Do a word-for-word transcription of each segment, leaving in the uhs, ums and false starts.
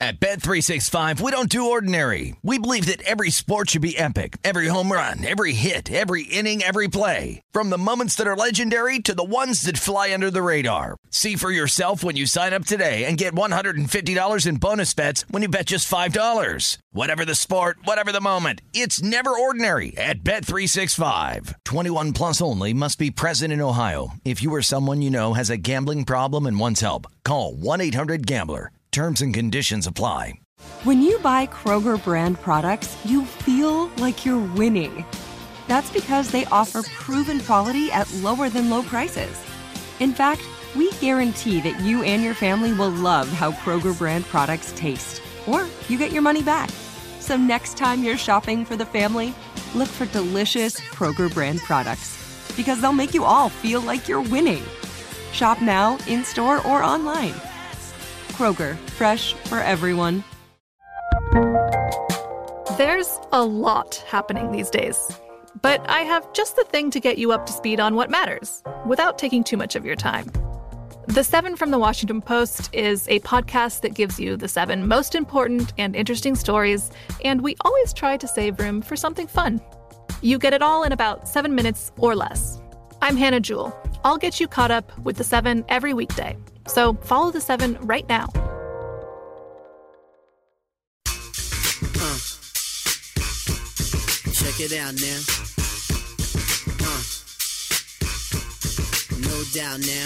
At Bet three sixty-five, we don't do ordinary. We believe that every sport should be epic. Every home run, every hit, every inning, every play. From the moments that are legendary to the ones that fly under the radar. See for yourself when you sign up today and get one hundred fifty dollars in bonus bets when you bet just five dollars. Whatever the sport, whatever the moment, it's never ordinary at Bet three sixty-five. twenty-one plus only. Must be present in Ohio. If you or someone you know has a gambling problem and wants help, call one eight hundred gambler. Terms and conditions apply. When you buy Kroger brand products, you feel like you're winning. That's because they offer proven quality at lower than low prices. In fact, we guarantee that you and your family will love how Kroger brand products taste, or you get your money back. So next time you're shopping for the family, look for delicious Kroger brand products, because they'll make you all feel like you're winning. Shop now, in-store, or online. Kroger, fresh for everyone. There's a lot happening these days, but I have just the thing to get you up to speed on what matters without taking too much of your time. The Seven from the Washington Post is a podcast that gives you the seven most important and interesting stories, and we always try to save room for something fun. You get it all in about seven minutes or less. I'm Hannah Jewell. I'll get you caught up with the seven every weekday. So follow the seven right now. Uh, check it out now. Uh, no doubt now.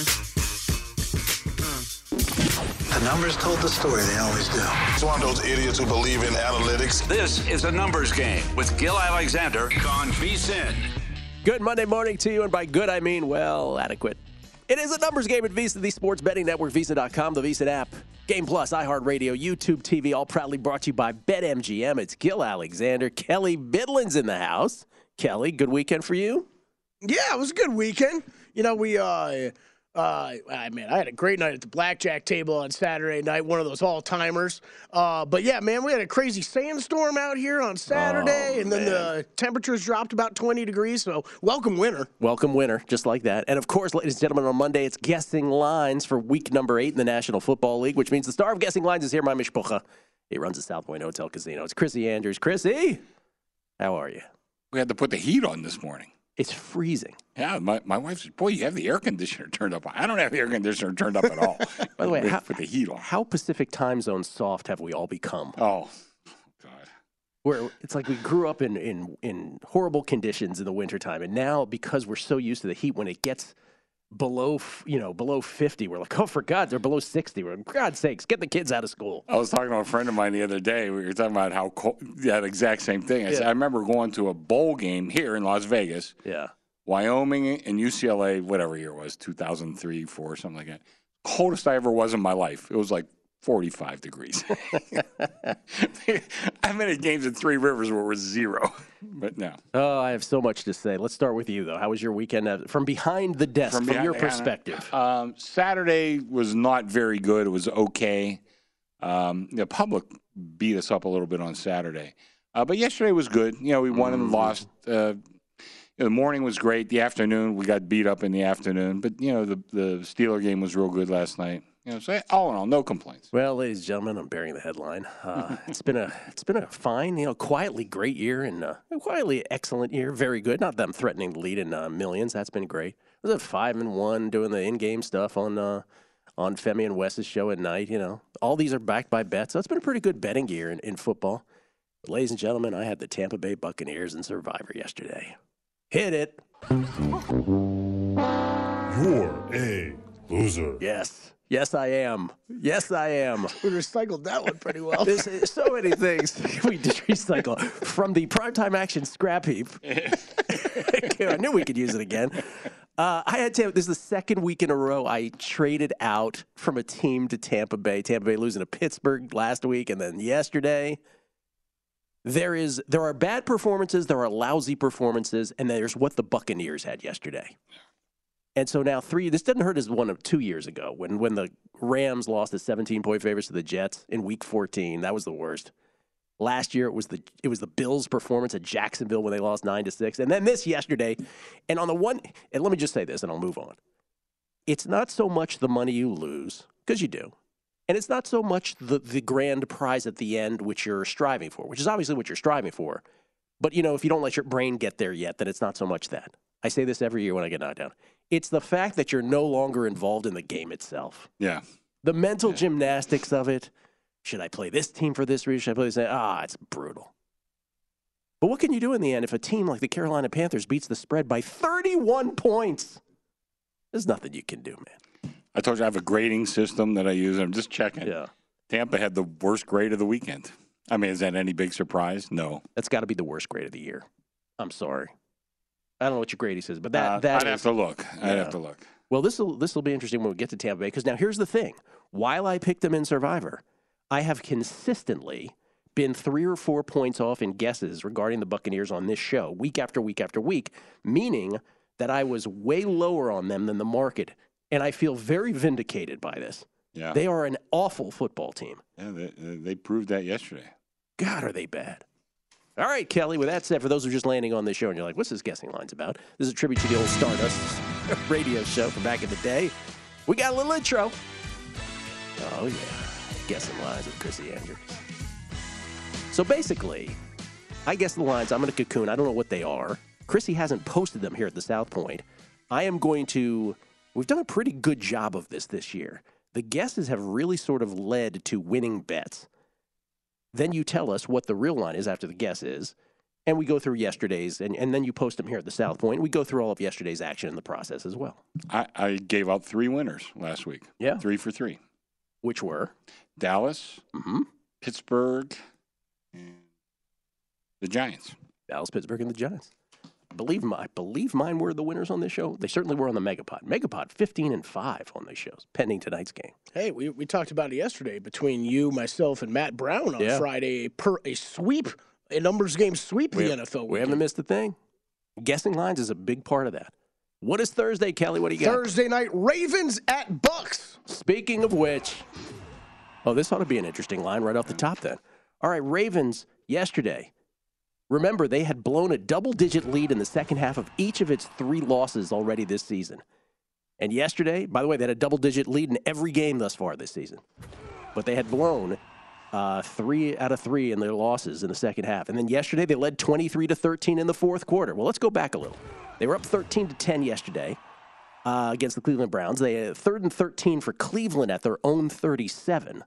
The numbers told the story, they always do. It's one of those idiots who believe in analytics. This is a numbers game with Gil Alexander on VSiN. Good Monday morning to you, and by good I mean, well, adequate. It is a numbers game at VSiN, the sports betting network, VSiN dot com, the VSiN app, Game Plus, iHeartRadio, YouTube T V, all proudly brought to you by BetMGM. It's Gil Alexander. Kelly Bidlin's in the house. Kelly, good weekend for you? Yeah, it was a good weekend. You know, we, uh, uh, I mean, I had a great night at the blackjack table on Saturday night, one of those all-timers. Uh, but, yeah, man, we had a crazy sandstorm out here on Saturday, oh, and then man. the temperatures dropped about twenty degrees, so welcome winter. Welcome winter, just like that. And, of course, ladies and gentlemen, on Monday, it's Guessing Lines for week number eight in the National Football League, which means the star of Guessing Lines is here, my mishpucha. He runs the South Point Hotel Casino. It's Chrissy Andrews. Chrissy, how are you? We had to put the heat on this morning. It's freezing. Yeah, my, my wife said, boy, you have the air conditioner turned up. I don't have the air conditioner turned up at all. By the way, how, put the heat on. How Pacific time zone soft have we all become? Oh, God. Where it's like we grew up in, in, in horrible conditions in the wintertime, and now because we're so used to the heat, when it gets below, you know, below fifty, we're like, oh, for God, they're below sixty. We're like, for God's sakes, get the kids out of school. I was talking to a friend of mine the other day. We were talking about how cold, that exact same thing. I, Yeah. said, I remember going to a bowl game here in Las Vegas. Yeah. Wyoming and U C L A, whatever year it was, two thousand three, four, something like that. Coldest I ever was in my life. It was like forty-five degrees. I've been at games at Three Rivers where it was zero, but no. Oh, I have so much to say. Let's start with you, though. How was your weekend uh, from behind the desk, from, behind, your perspective? Um, Saturday was not very good. It was okay. Um, the public beat us up a little bit on Saturday. Uh, but yesterday was good. You know, we won and lost. Uh, you know, the morning was great. The afternoon, we got beat up in the afternoon. But, you know, the, the Steeler game was real good last night. You know, so all in all, no complaints. Well, ladies and gentlemen, I'm bearing the headline. Uh, it's been a it's been a fine, you know, quietly great year and uh, quietly excellent year. Very good. Not them threatening to lead in uh, millions. That's been great. I was at five and one doing the in-game stuff on uh, on Femi and Wes's show at night. You know, all these are backed by bets. So it's been a pretty good betting year in, in football. But ladies and gentlemen, I had the Tampa Bay Buccaneers in Survivor yesterday. Hit it. You're a loser. Yes. Yes, I am. Yes, I am. We recycled that one pretty well. There's so many things we did recycle from the primetime action scrap heap. I knew we could use it again. Uh, I had to. This is the second week in a row I traded out from a team to Tampa Bay. Tampa Bay losing to Pittsburgh last week, and then yesterday. There is there are bad performances, there are lousy performances, and there's what the Buccaneers had yesterday. And so now three, this didn't hurt as one of two years ago when, when the Rams lost as seventeen-point favorites to the Jets in week fourteen. That was the worst. Last year, it was the it was the Bills' performance at Jacksonville when they lost nine to six. And then this yesterday, and on the one, and let me just say this and I'll move on. It's not so much the money you lose, because you do. And it's not so much the, the grand prize at the end, which you're striving for, which is obviously what you're striving for. But, you know, if you don't let your brain get there yet, then it's not so much that. I say this every year when I get knocked down. It's the fact that you're no longer involved in the game itself. Yeah. The mental yeah. gymnastics of it. Should I play this team for this reason? Should I play this? Ah, it's brutal. But what can you do in the end if a team like the Carolina Panthers beats the spread by thirty-one points? There's nothing you can do, man. I told you I have a grading system that I use. I'm just checking. Yeah. Tampa had the worst grade of the weekend. I mean, is that any big surprise? No. That's got to be the worst grade of the year. I'm sorry. I don't know what your grade says, but that, uh, that I'd is, have to look. I'd yeah. have to look. Well, this will this will be interesting when we get to Tampa Bay, because now here's the thing. While I picked them in Survivor, I have consistently been three or four points off in guesses regarding the Buccaneers on this show, week after week after week, meaning that I was way lower on them than the market, and I feel very vindicated by this. Yeah. They are an awful football team. Yeah, they, they proved that yesterday. God, are they bad. All right, Kelly, with that said, for those who are just landing on this show and you're like, what's this Guessing Lines about? This is a tribute to the old Stardust radio show from back in the day. We got a little intro. Oh, yeah. Guessing Lines with Chrissy Andrews. So basically, I guess the lines. I'm going to cocoon. I don't know what they are. Chrissy hasn't posted them here at the South Point. I am going to, we've done a pretty good job of this this year. The guesses have really sort of led to winning bets. Then you tell us what the real line is after the guess is, and we go through yesterday's, and, and then you post them here at the South Point. We go through all of yesterday's action in the process as well. I, I gave out three winners last week. Yeah. Three for three. Which were? Dallas, mm-hmm. Pittsburgh, and the Giants. Dallas, Pittsburgh, and the Giants. I believe, my, I believe mine were the winners on this show. They certainly were on the Megapod. Megapod, fifteen and five on these shows, pending tonight's game. Hey, we, we talked about it yesterday between you, myself, and Matt Brown on yeah. Friday. Per, a sweep, a numbers game sweep we, the N F L weekend. We haven't missed a thing. Guessing lines is a big part of that. What is Thursday, Kelly? What do you got? Thursday night, Ravens at Bucks. Speaking of which, oh, this ought to be an interesting line right off the top then. All right, Ravens yesterday. Remember, they had blown a double-digit lead in the second half of each of its three losses already this season. And yesterday, by the way, they had a double-digit lead in every game thus far this season. But they had blown uh, three out of three in their losses in the second half. And then yesterday, they led twenty-three to thirteen in the fourth quarter. Well, let's go back a little. They were up thirteen to ten yesterday uh, against the Cleveland Browns. They had third and thirteen for Cleveland at their own thirty-seven.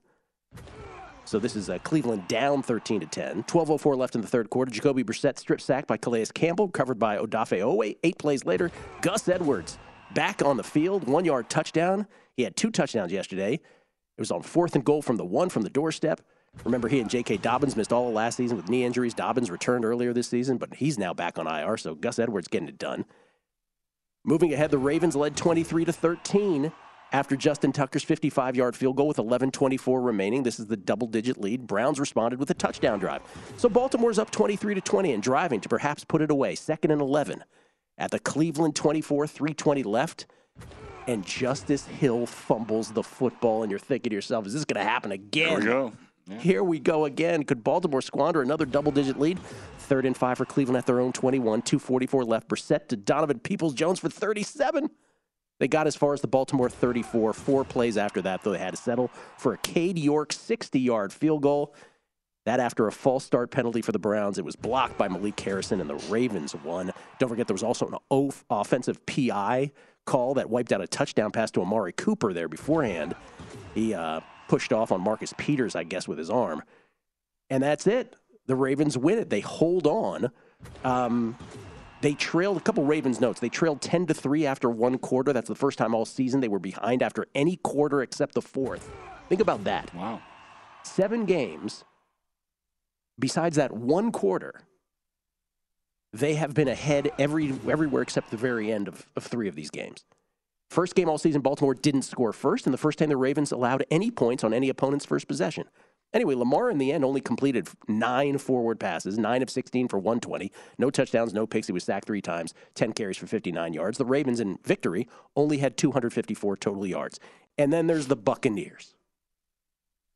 So this is uh, Cleveland down thirteen to ten. twelve oh four left in the third quarter. Jacoby Brissett strip sacked by Calais Campbell, covered by Odafe Owe. Eight plays later, Gus Edwards back on the field, one-yard touchdown. He had two touchdowns yesterday. It was on fourth and goal from the one from the doorstep. Remember, he and J K. Dobbins missed all of last season with knee injuries. Dobbins returned earlier this season, but he's now back on I R, so Gus Edwards getting it done. Moving ahead, the Ravens led twenty-three to thirteen. After Justin Tucker's fifty-five-yard field goal with eleven twenty-four remaining. This is the double-digit lead. Browns responded with a touchdown drive. So Baltimore's up twenty-three to twenty and driving to perhaps put it away. Second and eleven at the Cleveland twenty-four, three twenty left. And Justice Hill fumbles the football, and you're thinking to yourself, is this going to happen again? Here we go. Yeah. Here we go again. Could Baltimore squander another double-digit lead? Third and five for Cleveland at their own twenty-one, two forty-four left. Brissett to Donovan Peoples-Jones for thirty-seven. They got as far as the Baltimore thirty-four. Four plays after that, though, they had to settle for a Cade York sixty-yard field goal. That after a false start penalty for the Browns. It was blocked by Malik Harrison, and the Ravens won. Don't forget, there was also an off- offensive P I call that wiped out a touchdown pass to Amari Cooper there beforehand. He uh, pushed off on Marcus Peters, I guess, with his arm. And that's it. The Ravens win it. They hold on. Um... They trailed, a couple Ravens notes, they trailed ten to three after one quarter. That's the first time all season they were behind after any quarter except the fourth. Think about that. Wow. Seven games, besides that one quarter, they have been ahead every everywhere except the very end of, of three of these games. First game all season, Baltimore didn't score first, and the first time the Ravens allowed any points on any opponent's first possession. Anyway, Lamar in the end only completed nine forward passes, nine of sixteen for one twenty. No touchdowns, no picks. He was sacked three times, ten carries for fifty-nine yards. The Ravens in victory only had two hundred fifty-four total yards. And then there's the Buccaneers.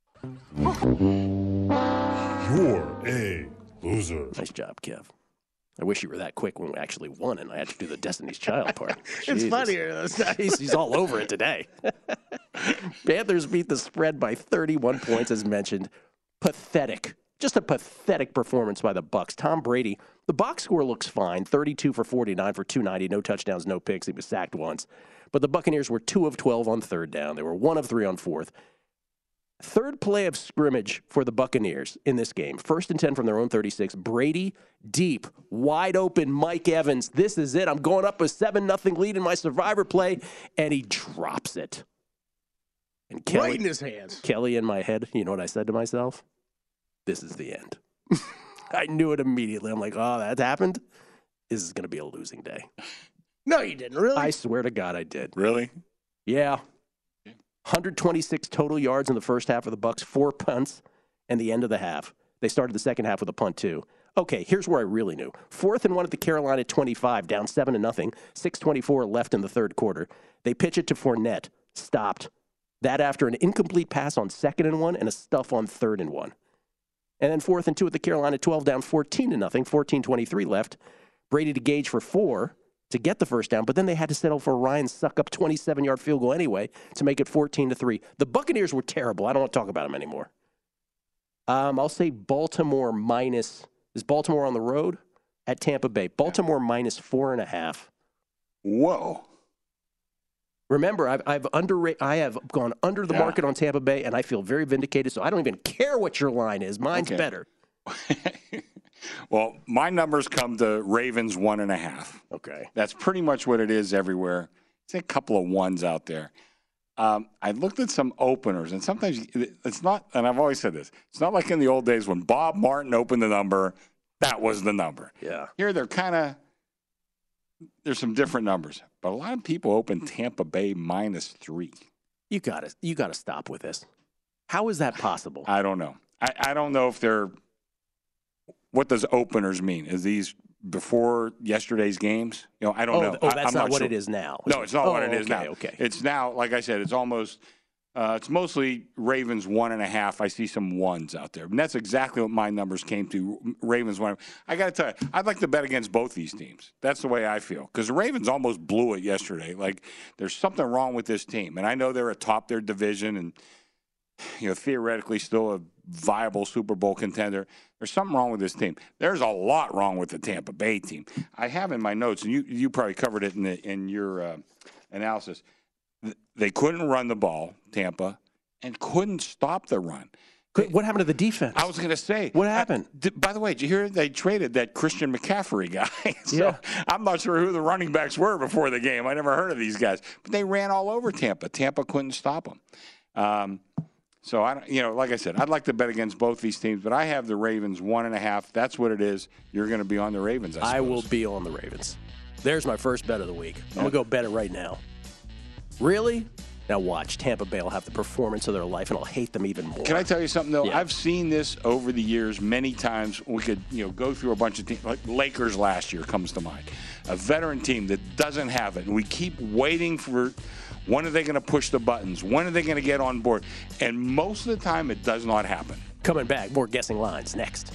You're a loser. Nice job, Kev. I wish you were that quick when we actually won and I had to do the Destiny's Child part. It's Jesus. funnier those times. He's, he's all over it today. Panthers beat the spread by thirty-one points, as mentioned. Pathetic. Just a pathetic performance by the Bucs. Tom Brady, the box score looks fine. thirty-two for forty-nine for two ninety. No touchdowns, no picks. He was sacked once. But the Buccaneers were two of twelve on third down. They were one of three on fourth. Third play of scrimmage for the Buccaneers in this game. First and ten from their own thirty-six. Brady, deep, wide open, Mike Evans. This is it. I'm going up a seven nothing lead in my survivor play, and he drops it. And Kelly, right in his hands. Kelly in my head, you know what I said to myself? This is the end. I knew it immediately. I'm like, oh, that happened? This is going to be a losing day. No, you didn't, really? I swear to God I did. Really? Yeah. one hundred twenty-six total yards in the first half of the Bucs, four punts, and the end of the half. They started the second half with a punt, too. Okay, here's where I really knew. Fourth and one at the Carolina twenty-five, down seven to nothing. six twenty-four left in the third quarter. They pitch it to Fournette. Stopped. That after an incomplete pass on second and one and a stuff on third and one. And then fourth and two at the Carolina twelve, down fourteen to nothing. fourteen twenty-three left. Brady to Gage for four to get the first down, but then they had to settle for Ryan Suckup twenty-seven-yard field goal anyway to make it fourteen to three. The Buccaneers were terrible. I don't want to talk about them anymore. Um, I'll say Baltimore minus. Is Baltimore on the road at Tampa Bay? Baltimore minus four and a half. Whoa. Remember, I've I've under I have gone under the Yeah. market on Tampa Bay, and I feel very vindicated. So I don't even care what your line is. Mine's Okay. better. Well, my numbers come to Ravens one and a half. Okay. That's pretty much what it is everywhere. It's a couple of ones out there. Um, I looked at some openers, and sometimes it's not, and I've always said this, it's not like in the old days when Bob Martin opened the number, that was the number. Yeah. Here they're kind of, there's some different numbers, but a lot of people open Tampa Bay minus three. You gotta you gotta stop with this. How is that possible? I don't know. I, I don't know if they're, what does openers mean? Is these before yesterday's games? You know, I don't oh, know. oh, I, that's I'm not, not what sure. it is now. No, it's not oh, what it is okay, now. Okay. It's now, like I said, it's almost, uh, it's mostly Ravens one and a half. I see some ones out there. And that's exactly what my numbers came to. Ravens one. I got to tell you, I'd like to bet against both these teams. That's the way I feel. Because the Ravens almost blew it yesterday. Like, there's something wrong with this team. And I know they're atop their division and, you know, theoretically still a viable Super Bowl contender. There's something wrong with this team. There's a lot wrong with the Tampa Bay team. I have in my notes, and you you probably covered it in the, in your uh, analysis. They couldn't run the ball, Tampa, and couldn't stop the run. What happened to the defense? I was going to say. What happened? I, did, by the way, did you hear they traded that Christian McCaffrey guy? so Yeah. I'm not sure who the running backs were before the game. I never heard of these guys. But they ran all over Tampa. Tampa couldn't stop them. Um, so, I, you know, like I said, I'd like to bet against both these teams, but I have the Ravens one and a half. That's what it is. You're going to be on the Ravens, I suppose. I will be on the Ravens. There's my first bet of the week. I'm going to go bet it right now. Really? Now watch. Tampa Bay will have the performance of their life, and I'll hate them even more. Can I tell you something, though? Yeah. I've seen this over the years many times. We could, you know, go through a bunch of teams. Like Lakers last year comes to mind. A veteran team that doesn't have it. And we keep waiting for when are they going to push the buttons? When are they going to get on board? And most of the time, it does not happen. Coming back, more guessing lines next.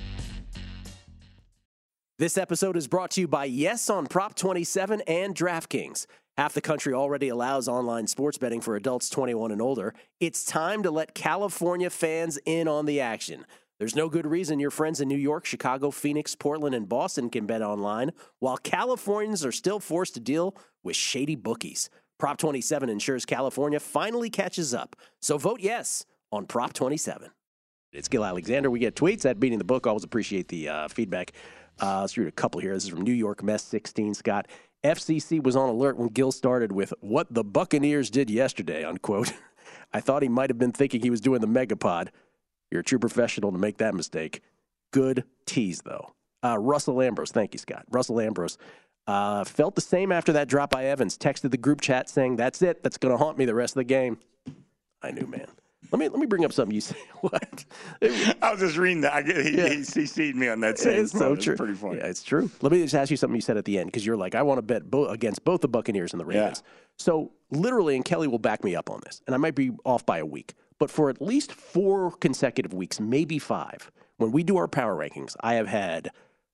This episode is brought to you by Yes on Prop twenty-seven and DraftKings. Half the country already allows online sports betting for adults twenty-one and older. It's time to let California fans in on the action. There's no good reason your friends in New York, Chicago, Phoenix, Portland, and Boston can bet online, while Californians are still forced to deal with shady bookies. Prop twenty-seven ensures California finally catches up. So vote yes on Prop twenty-seven. It's Gil Alexander. We get tweets at Beating the Book. Always appreciate the uh, feedback. Uh, let's read a couple here. This is from New York Mess sixteen, Scott. F C C was on alert when Gil started with what the Buccaneers did yesterday, unquote. I thought he might have been thinking he was doing the Megapod. You're a true professional to make that mistake. Good tease, though. Uh, Russell Ambrose. Thank you, Scott. Russell Ambrose. Uh, felt the same after that drop by Evans. Texted the group chat saying, that's it. That's going to haunt me the rest of the game. I knew, man. Let me let me bring up something you said. What? I was just reading that. I get, he, Yeah. he C C'd me on that same It's so It's true. pretty funny. Yeah, it's true. Let me just ask you something you said at the end, because you're like, I want to bet bo- against both the Buccaneers and the Ravens. Yeah. So literally, and Kelly will back me up on this, and I might be off by a week, but for at least four consecutive weeks, maybe five, when we do our power rankings, I have had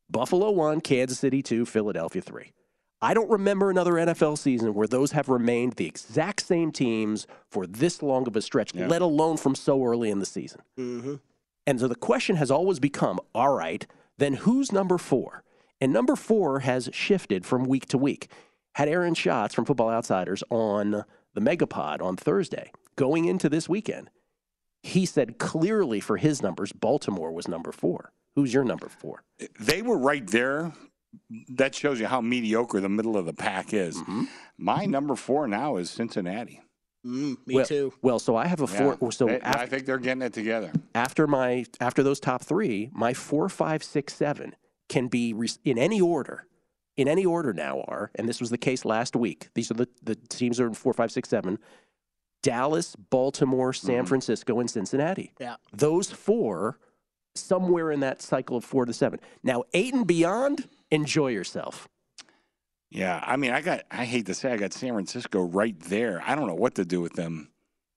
Buffalo one, Kansas City two, Philadelphia three. I don't remember another N F L season where those have remained the exact same teams for this long of a stretch, yeah. let alone from so early in the season. Mm-hmm. And so the question has always become, all right, then who's number four? And number four has shifted from week to week. Had Aaron Schatz from Football Outsiders on the Megapod on Thursday going into this weekend. He said clearly for his numbers, Baltimore was number four. Who's your number four? They were right there. That shows you how mediocre the middle of the pack is. Mm-hmm. My number four now is Cincinnati. Mm, me well, too. Well, so I have a four. Yeah, so they, after, I think they're getting it together. After my after those top three, my four, five, six, seven can be re- in any order. In any order now are, and this was the case last week. These are the, the teams that are in four, five, six, seven. Dallas, Baltimore, San mm-hmm. Francisco, and Cincinnati. Yeah. Those four, somewhere in that cycle of four to seven. Now, eight and beyond, enjoy yourself. Yeah, I mean, I got, I hate to say I got San Francisco right there. I don't know what to do with them.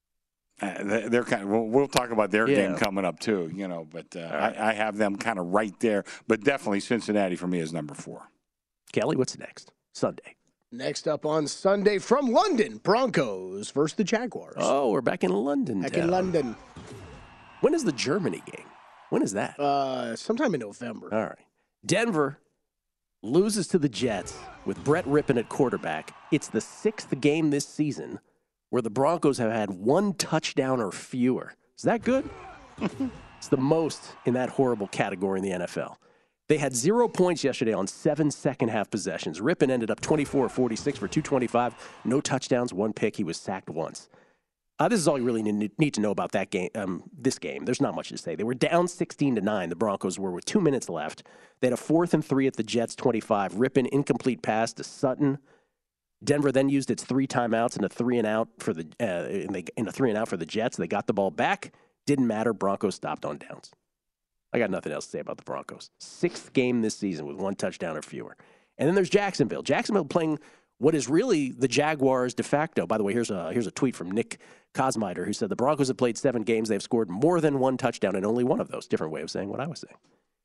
Uh, they're kind of, we'll, we'll talk about their yeah. game coming up too, you know, but uh, right. I, I have them kind of right there. But definitely Cincinnati for me is number four. Kelly, what's next? Sunday. Next up on Sunday from London, Broncos versus the Jaguars. Oh, we're back in London. Back town. in London. When is the Germany game? When is that? Uh, sometime in November. All right. Denver loses to the Jets with Brett Rippon at quarterback. It's the sixth game this season where the Broncos have had one touchdown or fewer. Is that good? It's the most in that horrible category in the N F L. They had zero points yesterday on seven second-half possessions. Rippon ended up twenty-four of forty-six for two twenty-five. No touchdowns, one pick. He was sacked once. Uh, this is all you really need to know about that game. Um, this game, there's not much to say. They were down sixteen to nine. The Broncos were with two minutes left. They had a fourth and three at the Jets' twenty-five. Rippon incomplete pass to Sutton. Denver then used its three timeouts and a three and out for the uh, in, the, in a three and out for the Jets. They got the ball back. Didn't matter. Broncos stopped on downs. I got nothing else to say about the Broncos. Sixth game this season with one touchdown or fewer. And then there's Jacksonville. Jacksonville playing what is really the Jaguars de facto. By the way, here's a here's a tweet from Nick Kosmider who said the Broncos have played seven games. They've scored more than one touchdown in only one of those. Different way of saying what I was saying.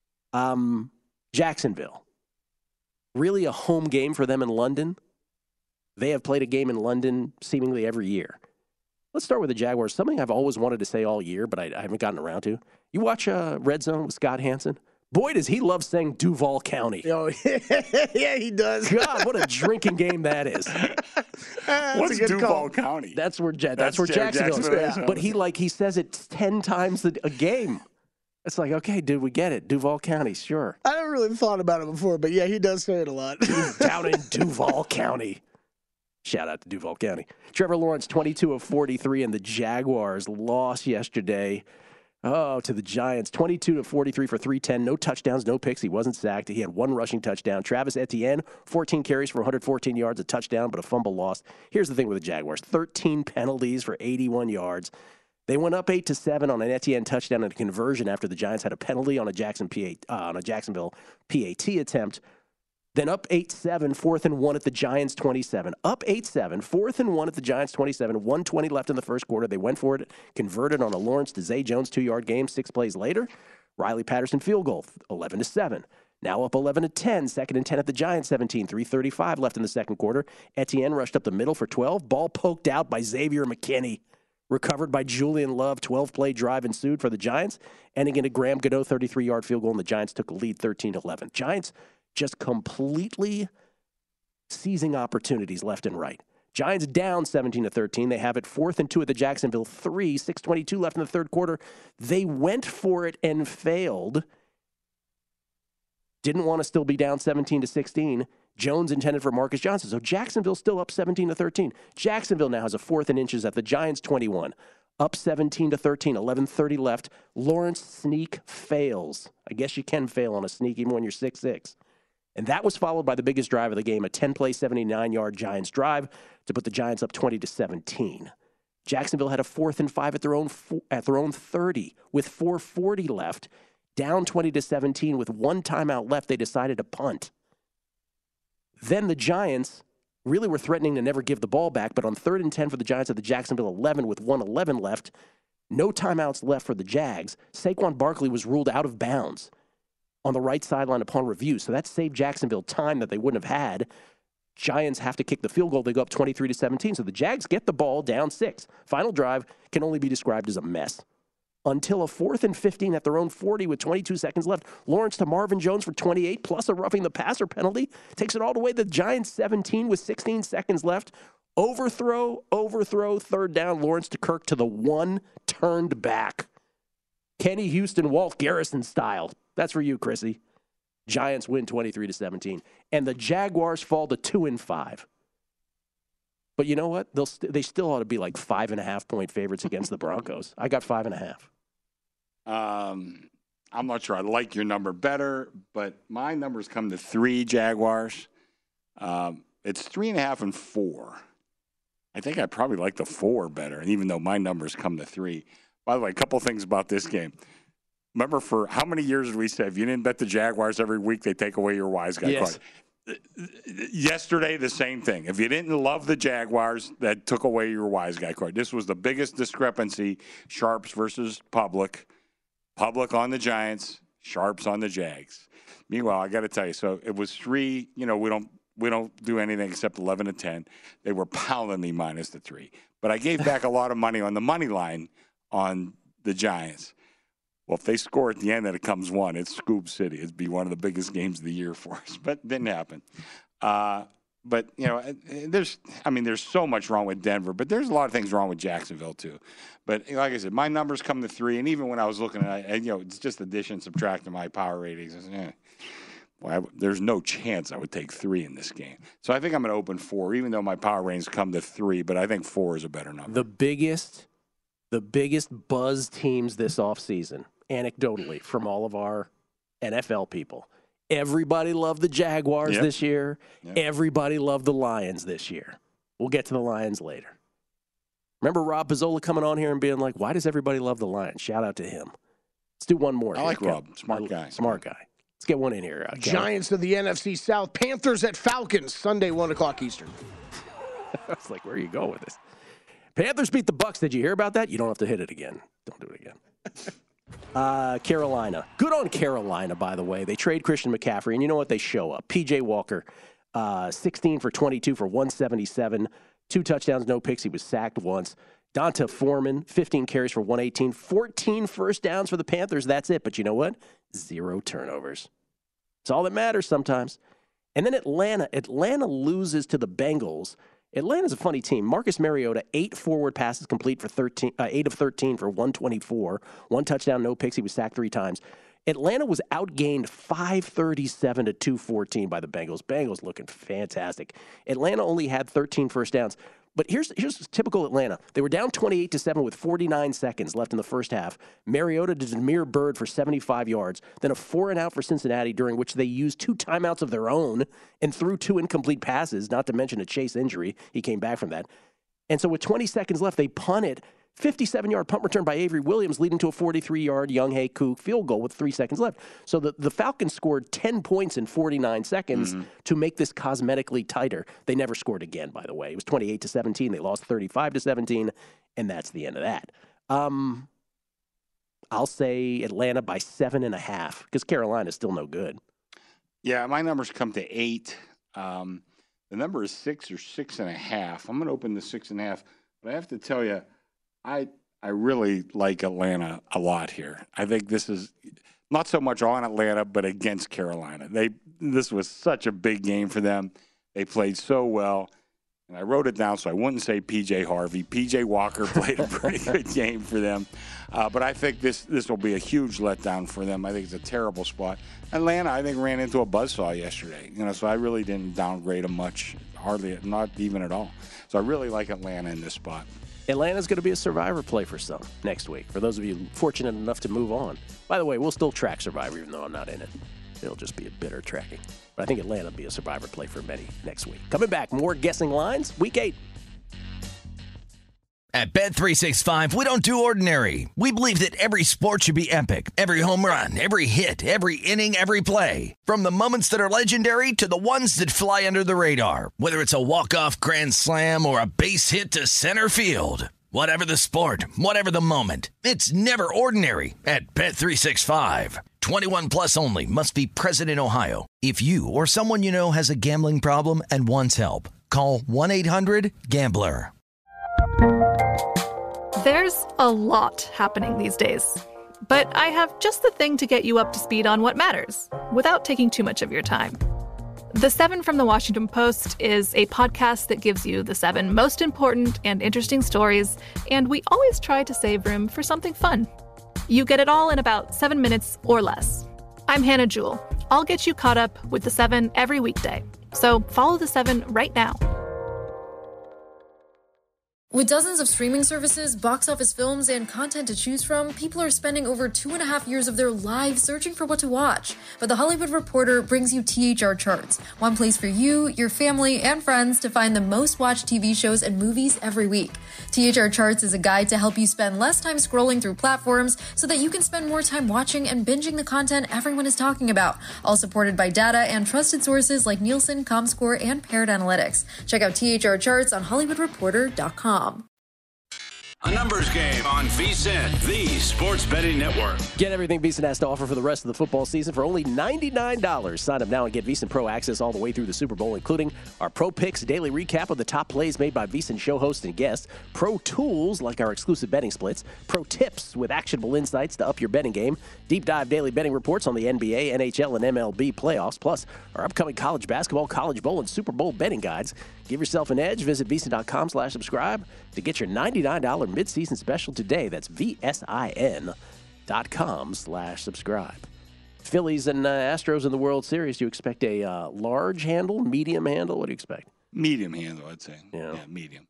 Um, Jacksonville. Really a home game for them in London. They have played a game in London seemingly every year. Let's start with the Jaguars. Something I've always wanted to say all year, but I, I haven't gotten around to. You watch uh, Red Zone with Scott Hansen? Boy, does he love saying Duval County. Oh, yeah, he does. God, what a drinking game that is. What's Duval call. County? That's where ja- that's, That's where Jacksonville, Jacksonville is. is. But he like he says it ten times a, a game. It's like, okay, dude, we get it. Duval County, sure. I never really thought about it before, but yeah, he does say it a lot. Down in Duval County. Shout out to Duval County. Trevor Lawrence, twenty-two of forty-three, and the Jaguars lost yesterday. Oh, to the Giants, twenty-two to forty-three for three ten. No touchdowns, no picks. He wasn't sacked. He had one rushing touchdown. Travis Etienne, fourteen carries for one hundred fourteen yards, a touchdown, but a fumble lost. Here's the thing with the Jaguars: thirteen penalties for eighty-one yards. They went up eight to seven on an Etienne touchdown and a conversion after the Giants had a penalty on a Jackson P A, uh, on a Jacksonville P A T attempt. Then up eight seven, fourth and one at the Giants' twenty-seven. Up eight seven, fourth and one at the Giants' twenty-seven. one twenty left in the first quarter. They went for it, converted on a Lawrence to Zay Jones two-yard game. Six plays later, Riley Patterson field goal, eleven to seven. Now up eleven to ten, second and ten at the Giants' seventeen. three thirty-five left in the second quarter. Etienne rushed up the middle for twelve. Ball poked out by Xavier McKinney. Recovered by Julian Love. twelve-play drive ensued for the Giants, ending in a Graham Gano thirty-three-yard field goal, and the Giants took a lead thirteen to eleven. Giants just completely seizing opportunities left and right. Giants down seventeen to thirteen. They have it fourth and two at the Jacksonville three. six twenty-two left in the third quarter. They went for it and failed. Didn't want to still be down seventeen to sixteen. Jones intended for Marcus Johnson. So Jacksonville still up seventeen to thirteen. Jacksonville now has a fourth and inches at the Giants' twenty-one. Up seventeen to thirteen, eleven thirty left. Lawrence sneak fails. I guess you can fail on a sneak even when you're six six. And that was followed by the biggest drive of the game, a ten-play, seventy-nine-yard Giants drive to put the Giants up twenty to seventeen. Jacksonville had a fourth and five at their own at their own thirty with four forty left. Down twenty to seventeen with one timeout left, they decided to punt. Then the Giants really were threatening to never give the ball back, but on third and ten for the Giants at the Jacksonville eleven with one eleven left, no timeouts left for the Jags. Saquon Barkley was ruled out of bounds. on the right sideline upon review. So that saved Jacksonville time that they wouldn't have had. Giants have to kick the field goal. They go up twenty-three to seventeen. So the Jags get the ball down six. Final drive can only be described as a mess. Until a fourth and fifteen at their own forty with twenty-two seconds left. Lawrence to Marvin Jones for twenty-eight, plus a roughing the passer penalty. Takes it all the way to the Giants seventeen with sixteen seconds left. Overthrow, overthrow, third down. Lawrence to Kirk to the one, turned back. Kenny Houston, Walt Garrison style. That's for you, Chrissy. Giants win twenty-three to seventeen. And the Jaguars fall to two and five. But you know what? They'll st- they still ought to be like five and a half point favorites against the Broncos. I got five and a half. Um, I'm not sure I like your number better, but my numbers come to three Jaguars. Um, it's three and a half and four. I think I probably like the four better, even though my numbers come to three. By the way, a couple things about this game. Remember, for how many years did we say if you didn't bet the Jaguars every week, they take away your wise guy yes. card? Yesterday, the same thing. If you didn't love the Jaguars, that took away your wise guy card. This was the biggest discrepancy, Sharps versus Public. Public on the Giants, Sharps on the Jags. Meanwhile, I got to tell you, so it was three, you know, we don't we don't do anything except eleven to ten. They were pounding me minus the three. But I gave back a lot of money on the money line on the Giants. Well, if they score at the end and it comes one, it's Scoop City. It'd be one of the biggest games of the year for us. But it didn't happen. Uh, but, you know, there's, I mean, there's so much wrong with Denver, but there's a lot of things wrong with Jacksonville, too. But like I said, my numbers come to three. And even when I was looking at it, you know, it's just addition, subtracting my power ratings. I said, eh, well, I, there's no chance I would take three in this game. So I think I'm going to open four, even though my power ratings come to three. But I think four is a better number. The biggest, the biggest buzz teams this offseason, anecdotally, from all of our N F L people. Everybody loved the Jaguars yep. this year. Yep. Everybody loved the Lions this year. We'll get to the Lions later. Remember Rob Pizzola coming on here and being like, why does everybody love the Lions? Shout out to him. Let's do one more. I here. like Rob. Smart guy. Smart guy. Let's get one in here. Uh, Giants of the N F C South. Panthers at Falcons. Sunday, one o'clock Eastern. I was like, where are you going with this? Panthers beat the Bucs. Did you hear about that? You don't have to hit it again. Don't do it again. Uh, Carolina. Good on Carolina, by the way. They trade Christian McCaffrey, and you know what? They show up. P J Walker, uh, sixteen for twenty-two for one seventy-seven. Two touchdowns, no picks. He was sacked once. Donta Foreman, fifteen carries for one eighteen. fourteen first downs for the Panthers. That's it. But you know what? Zero turnovers. It's all that matters sometimes. And then Atlanta. Atlanta loses to the Bengals. Atlanta's a funny team. Marcus Mariota, eight forward passes complete for thirteen, uh, eight of thirteen for one twenty-four. One touchdown, no picks. He was sacked three times. Atlanta was outgained five thirty-seven to two fourteen by the Bengals. Bengals looking fantastic. Atlanta only had thirteen first downs. But here's here's typical Atlanta. They were down twenty-eight to seven with forty-nine seconds left in the first half. Mariota to Damiere Byrd for seventy-five yards. Then a four and out for Cincinnati, during which they used two timeouts of their own and threw two incomplete passes, not to mention a Chase injury. He came back from that. And so with twenty seconds left, they punted. fifty-seven-yard punt return by Avery Williams, leading to a forty-three-yard Younghoe Koo field goal with three seconds left. So the, the Falcons scored ten points in forty-nine seconds mm-hmm. to make this cosmetically tighter. They never scored again, by the way. It was twenty-eight to seventeen. They lost thirty-five to seventeen, and that's the end of that. Um, I'll say Atlanta by seven and a half because Carolina's still no good. Yeah, my numbers come to eight. Um, the number is six or six and a half. I'm going to open the six and a half, but I have to tell you, I I really like Atlanta a lot here. I think this is not so much on Atlanta, but against Carolina. They this was such a big game for them. They played so well, and I wrote it down so I wouldn't say P J Harvey. P J Walker played a pretty good game for them, uh, but I think this this will be a huge letdown for them. I think it's a terrible spot. Atlanta, I think, ran into a buzzsaw yesterday. You know, so I really didn't downgrade them much, hardly, not even at all. So I really like Atlanta in this spot. Atlanta's going to be a Survivor play for some next week, for those of you fortunate enough to move on. By the way, we'll still track Survivor even though I'm not in it. It'll just be a bitter tracking. But I think Atlanta will be a Survivor play for many next week. Coming back, more Guessing Lines, week eight. At Bet three sixty-five, we don't do ordinary. We believe that every sport should be epic. Every home run, every hit, every inning, every play. From the moments that are legendary to the ones that fly under the radar. Whether it's a walk-off grand slam or a base hit to center field. Whatever the sport, whatever the moment, it's never ordinary at Bet three sixty-five. twenty-one plus only. Must be present in Ohio. If you or someone you know has a gambling problem and wants help, call one eight hundred gambler. There's a lot happening these days, but I have just the thing to get you up to speed on what matters without taking too much of your time. The Seven from the Washington Post is a podcast that gives you the seven most important and interesting stories, and we always try to save room for something fun. You get it all in about seven minutes or less. I'm Hannah Jewell. I'll get you caught up with the seven every weekday. So follow the seven right now. With dozens of streaming services, box office films, and content to choose from, people are spending over two and a half years of their lives searching for what to watch. But The Hollywood Reporter brings you T H R Charts, one place for you, your family, and friends to find the most watched T V shows and movies every week. T H R Charts is a guide to help you spend less time scrolling through platforms so that you can spend more time watching and binging the content everyone is talking about, all supported by data and trusted sources like Nielsen, Comscore, and Parrot Analytics. Check out T H R Charts on hollywood reporter dot com. A numbers game on VSiN, the sports betting network. Get everything VSiN has to offer for the rest of the football season for only ninety-nine dollars. Sign up now and get VSiN Pro access all the way through the Super Bowl, including our Pro Picks daily recap of the top plays made by VSiN show hosts and guests, Pro Tools like our exclusive betting splits, Pro Tips with actionable insights to up your betting game, deep dive daily betting reports on the N B A, N H L, and M L B playoffs, plus our upcoming college basketball, college bowl, and Super Bowl betting guides. Give yourself an edge. Visit VSiN.com slash subscribe to get your ninety-nine dollars midseason special today. That's V-S-I-N dot com slash subscribe. Phillies and uh, Astros in the World Series. Do you expect a uh, large handle, medium handle? What do you expect? Medium handle, I'd say. Yeah, yeah medium.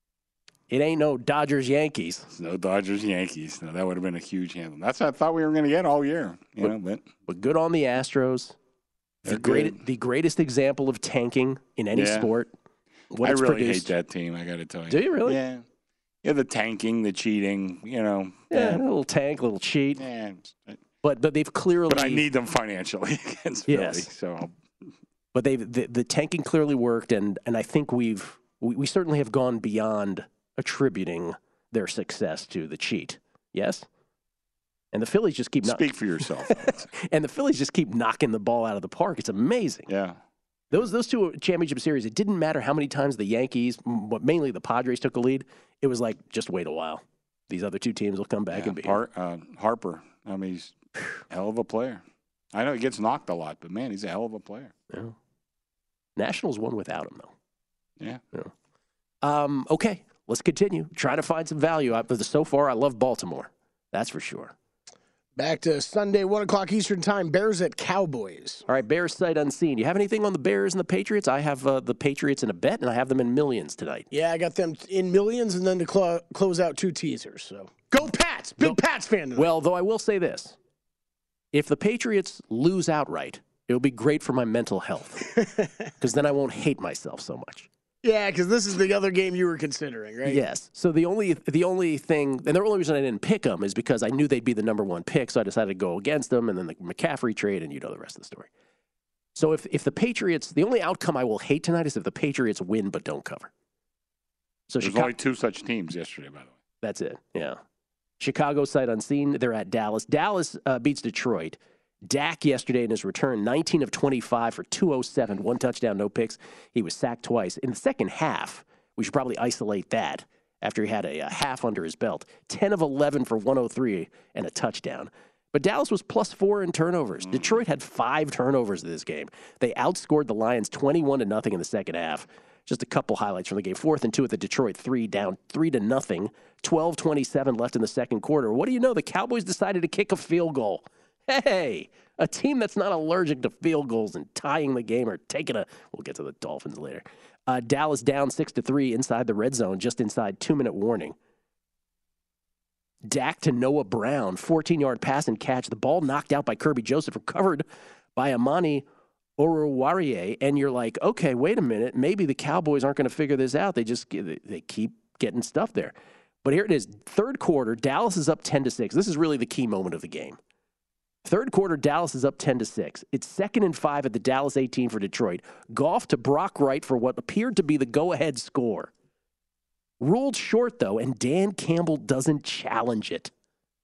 It ain't no Dodgers-Yankees. It's no Dodgers-Yankees. No, that would have been a huge handle. That's what I thought we were going to get all year. You but, know, but, but good on the Astros. The, great, the greatest example of tanking in any yeah. sport. What I it's really produced. hate that team, I got to tell you. Do you really? Yeah. Yeah, the tanking, the cheating, you know. Yeah, yeah. a little tank, a little cheat. Yeah. But but they've clearly. But I need them financially against Philly. Yes. So. But they've the, the tanking clearly worked, and, and I think we've we, we certainly have gone beyond attributing their success to the cheat. Yes. And the Phillies just keep speak for yourself. And the Phillies just keep knocking the ball out of the park. It's amazing. Yeah. Those those two championship series, it didn't matter how many times the Yankees, but mainly the Padres, took a lead. It was like, just wait a while. These other two teams will come back yeah, and beat Har- uh, Harper. I mean, he's a hell of a player. I know he gets knocked a lot, but, man, he's a hell of a player. Yeah. Nationals won without him, though. Yeah. yeah. Um, okay, let's continue. Try to find some value. I, so far, I love Baltimore. That's for sure. Back to Sunday, one o'clock Eastern time, Bears at Cowboys. All right, Bears sight unseen. Do you have anything on the Bears and the Patriots? I have uh, the Patriots in a bet, and I have them in millions tonight. Yeah, I got them in millions, and then to cl- close out two teasers. So go Pats! Big go, Pats fan tonight. Well, though I will say this. If the Patriots lose outright, it'll be great for my mental health, because then I won't hate myself so much. Yeah, because this is the other game you were considering, right? Yes. So the only the only thing, and the only reason I didn't pick them is because I knew they'd be the number one pick, so I decided to go against them, and then the McCaffrey trade, and you know the rest of the story. So if if the Patriots, the only outcome I will hate tonight is if the Patriots win but don't cover. So There's Chicago, only two such teams yesterday, by the way. That's it, yeah. Chicago sight unseen. They're at Dallas. Dallas uh, beats Detroit. Dak yesterday in his return, nineteen of twenty-five for two oh seven, one touchdown, no picks. He was sacked twice. In the second half, we should probably isolate that after he had a, a half under his belt. ten of eleven for one oh three and a touchdown. But Dallas was plus four in turnovers. Mm. Detroit had five turnovers in this game. They outscored the Lions twenty-one to nothing in the second half. Just a couple highlights from the game. Fourth and two at the Detroit three, down three to nothing. twelve twenty-seven left in the second quarter. What do you know? The Cowboys decided to kick a field goal. Hey, a team that's not allergic to field goals and tying the game or taking a – we'll get to the Dolphins later. Uh, Dallas down six to three inside the red zone, just inside two-minute warning. Dak to Noah Brown, fourteen-yard pass and catch. The ball knocked out by Kirby Joseph, recovered by Amani Oruwariye. And you're like, okay, wait a minute. Maybe the Cowboys aren't going to figure this out. They just they keep getting stuff there. But here it is, third quarter, Dallas is up ten to six. This is really the key moment of the game. Third quarter, Dallas is up ten to six. It's second and five at the Dallas eighteen for Detroit. Goff to Brock Wright for what appeared to be the go-ahead score. Ruled short, though, and Dan Campbell doesn't challenge it.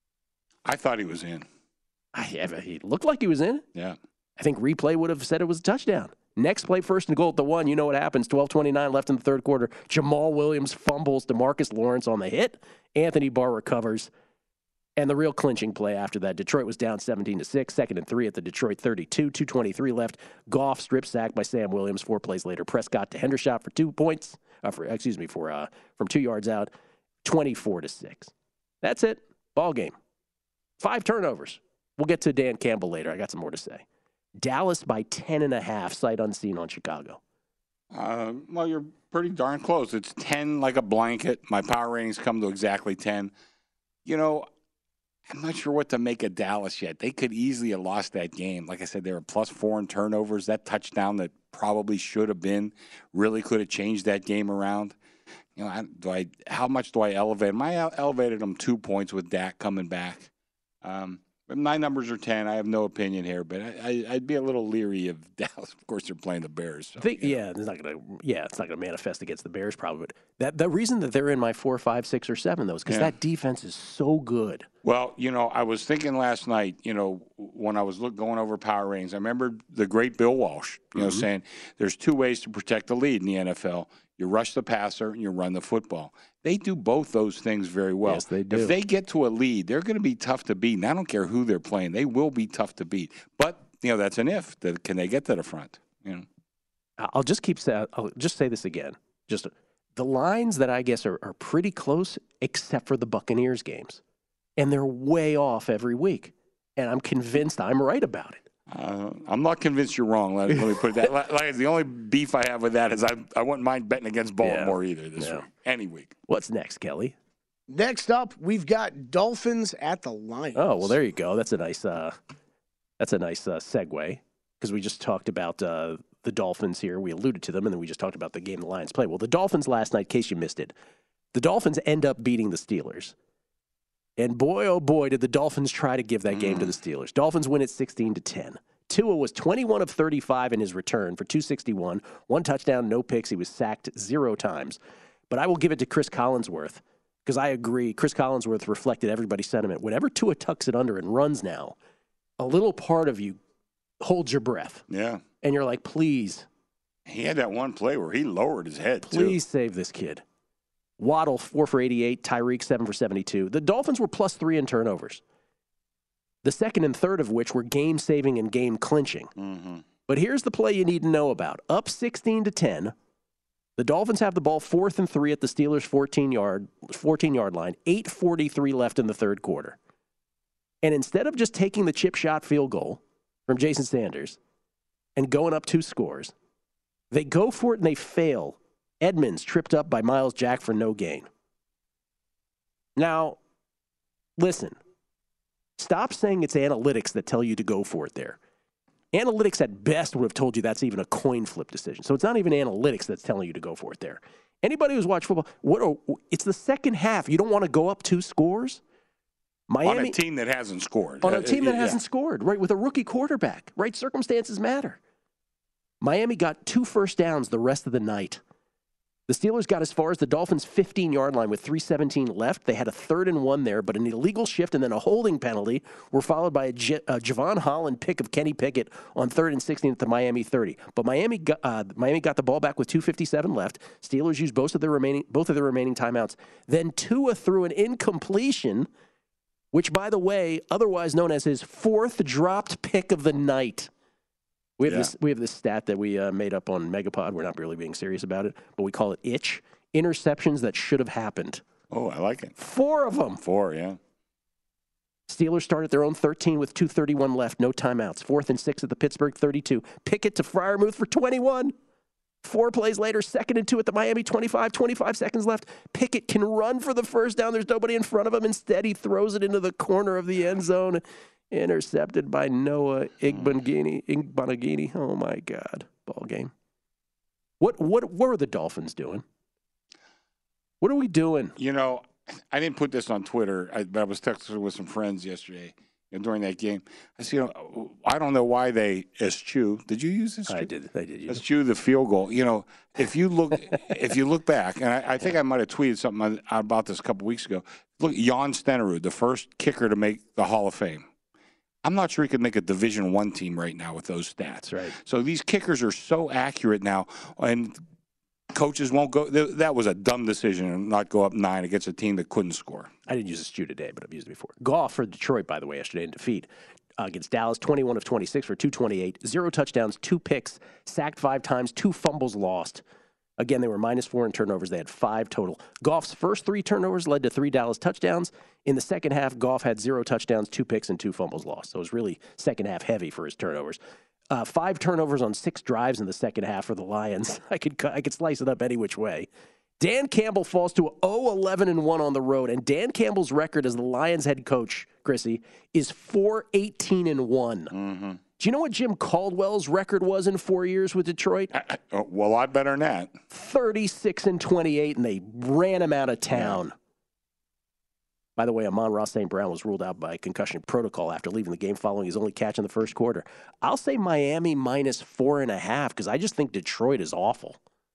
I thought he was in. I, he looked like he was in. Yeah. I think replay would have said it was a touchdown. Next play, first and goal at the one. You know what happens. twelve twenty-nine left in the third quarter. Jamal Williams fumbles to Marcus Lawrence on the hit. Anthony Barr recovers. And the real clinching play after that, Detroit was down seventeen to six, second and three at the Detroit thirty-two, two twenty-three left. Goff strip sacked by Sam Williams. Four plays later, Prescott to Hendershot for two points. Uh, for excuse me, for uh, from two yards out, twenty-four to six. That's it. Ball game. Five turnovers. We'll get to Dan Campbell later. I got some more to say. Dallas by ten and a half, sight unseen on Chicago. Uh, well, you're pretty darn close. It's ten like a blanket. My power ratings come to exactly ten. You know, I'm not sure what to make of Dallas yet. They could easily have lost that game. Like I said, they were plus four in turnovers. That touchdown that probably should have been really could have changed that game around. You know, I, do I? How much do I elevate them? I elevated them two points with Dak coming back. Um, but my numbers are ten. I have no opinion here, but I, I, I'd be a little leery of Dallas. Of course, they're playing the Bears. So, I think, yeah, it's not gonna. Yeah, it's not gonna manifest against the Bears probably. But that the reason that they're in my four, five, six, or seven though is because Yeah. that defense is so good. Well, you know, I was thinking last night, you know, when I was look, going over power ratings, I remember the great Bill Walsh, you know, Mhm. saying there's two ways to protect the lead in the N F L. You rush the passer and you run the football. They do both those things very well. Yes, they do. If they get to a lead, they're going to be tough to beat. And I don't care who they're playing. They will be tough to beat. But, you know, that's an if. That can they get to the front? You know. I'll just keep say, I'll just say this again. Just the lines that I guess are, are pretty close, except for the Buccaneers games, and they're way off every week. And I'm convinced I'm right about it. Uh, I'm not convinced you're wrong. Let, let me put it that. Like, like, the only beef I have with that is I I wouldn't mind betting against Baltimore Yeah. either this Yeah. week, any week. What's next, Kelly? Next up, we've got Dolphins at the Lions. Oh well, there you go. That's a nice. Uh, that's a nice uh, segue because we just talked about uh, the Dolphins here. We alluded to them, and then we just talked about the game the Lions play. Well, the Dolphins last night, in case you missed it, the Dolphins end up beating the Steelers. And boy, oh boy, did the Dolphins try to give that mm. game to the Steelers. Dolphins win it sixteen to ten. Tua was twenty-one of thirty-five in his return for two sixty-one, one touchdown, no picks. He was sacked zero times. But I will give it to Chris Collinsworth because I agree. Chris Collinsworth reflected everybody's sentiment. Whenever Tua tucks it under and runs now, a little part of you holds your breath. Yeah. And you're like, please. He had that one play where he lowered his head, too. Please save this kid. Waddle, four for eighty-eight. Tyreek, seven for seventy-two. The Dolphins were plus three in turnovers. The second and third of which were game-saving and game-clinching. Mm-hmm. But here's the play you need to know about. Up sixteen to ten, the Dolphins have the ball fourth and three at the Steelers' fourteen-yard fourteen-yard line, eight forty-three left in the third quarter. And instead of just taking the chip shot field goal from Jason Sanders and going up two scores, they go for it and they fail. Edmonds tripped up by Myles Jack for no gain. Now, listen. Stop saying it's analytics that tell you to go for it there. Analytics at best would have told you that's even a coin flip decision. So it's not even analytics that's telling you to go for it there. Anybody who's watched football, what are, it's the second half. You don't want to go up two scores? Miami, on a team that hasn't scored. On a team that uh, hasn't yeah. scored, right, with a rookie quarterback. Right, circumstances matter. Miami got two first downs the rest of the night. The Steelers got as far as the Dolphins' fifteen-yard line with three seventeen left. They had a third and one there, but an illegal shift and then a holding penalty were followed by a, J- a Javon Holland pick of Kenny Pickett on third and sixteen at the Miami thirty. But Miami got, uh, Miami got the ball back with two fifty-seven left. Steelers used both of their remaining both of their remaining timeouts. Then Tua threw an incompletion, which, by the way, otherwise known as his fourth dropped pick of the night. We have, yeah. this, we have this stat that we uh, made up on Megapod. We're not really being serious about it, but we call it itch. Interceptions that should have happened. Oh, I like it. Four of them. Four, yeah. Steelers started their own thirteen with two thirty-one left, no timeouts. Fourth and six at the Pittsburgh thirty-two. Pickett to Freiermuth for twenty-one. Four plays later, second and two at the Miami twenty-five, twenty-five seconds left. Pickett can run for the first down. There's nobody in front of him. Instead, he throws it into the corner of the end zone. Intercepted by Noah Igbanaghini. Igbanaghini. Oh, my God. Ball game. What, what, what are the Dolphins doing? What are we doing? You know, I didn't put this on Twitter, I, but I was texting with some friends yesterday. you know, during that game. I said, you know, I don't know why they eschew. Did you use this? I did. I did. Use eschew the field goal. You know, if you look, if you look back, and I, I think I might have tweeted something about this a couple weeks ago. Look, Jan Stenerud, the first kicker to make the Hall of Fame. I'm not sure he could make a Division One team right now with those stats. Right. So these kickers are so accurate now, and coaches won't go. That was a dumb decision, and not go up nine against a team that couldn't score. I didn't use eschew today, but I've used it before. Goff for Detroit, by the way, yesterday in defeat uh, against Dallas, twenty-one of twenty-six for two twenty-eight, zero touchdowns, two picks, sacked five times, two fumbles lost. Again, they were minus four in turnovers. They had five total. Goff's first three turnovers led to three Dallas touchdowns. In the second half, Goff had zero touchdowns, two picks, and two fumbles lost. So it was really second half heavy for his turnovers. Uh, five turnovers on six drives in the second half for the Lions. I could I could slice it up any which way. Dan Campbell falls to oh eleven and one on the road, and Dan Campbell's record as the Lions head coach, Chrissy, is four eighteen and one. Mm-hmm. Do you know what Jim Caldwell's record was in four years with Detroit? I, I, well, a lot better than that. thirty-six and twenty-eight, and they ran him out of town. Yeah. By the way, Amon-Ra Saint Brown was ruled out by concussion protocol after leaving the game following his only catch in the first quarter. I'll say Miami minus four and a half because I just think Detroit is awful.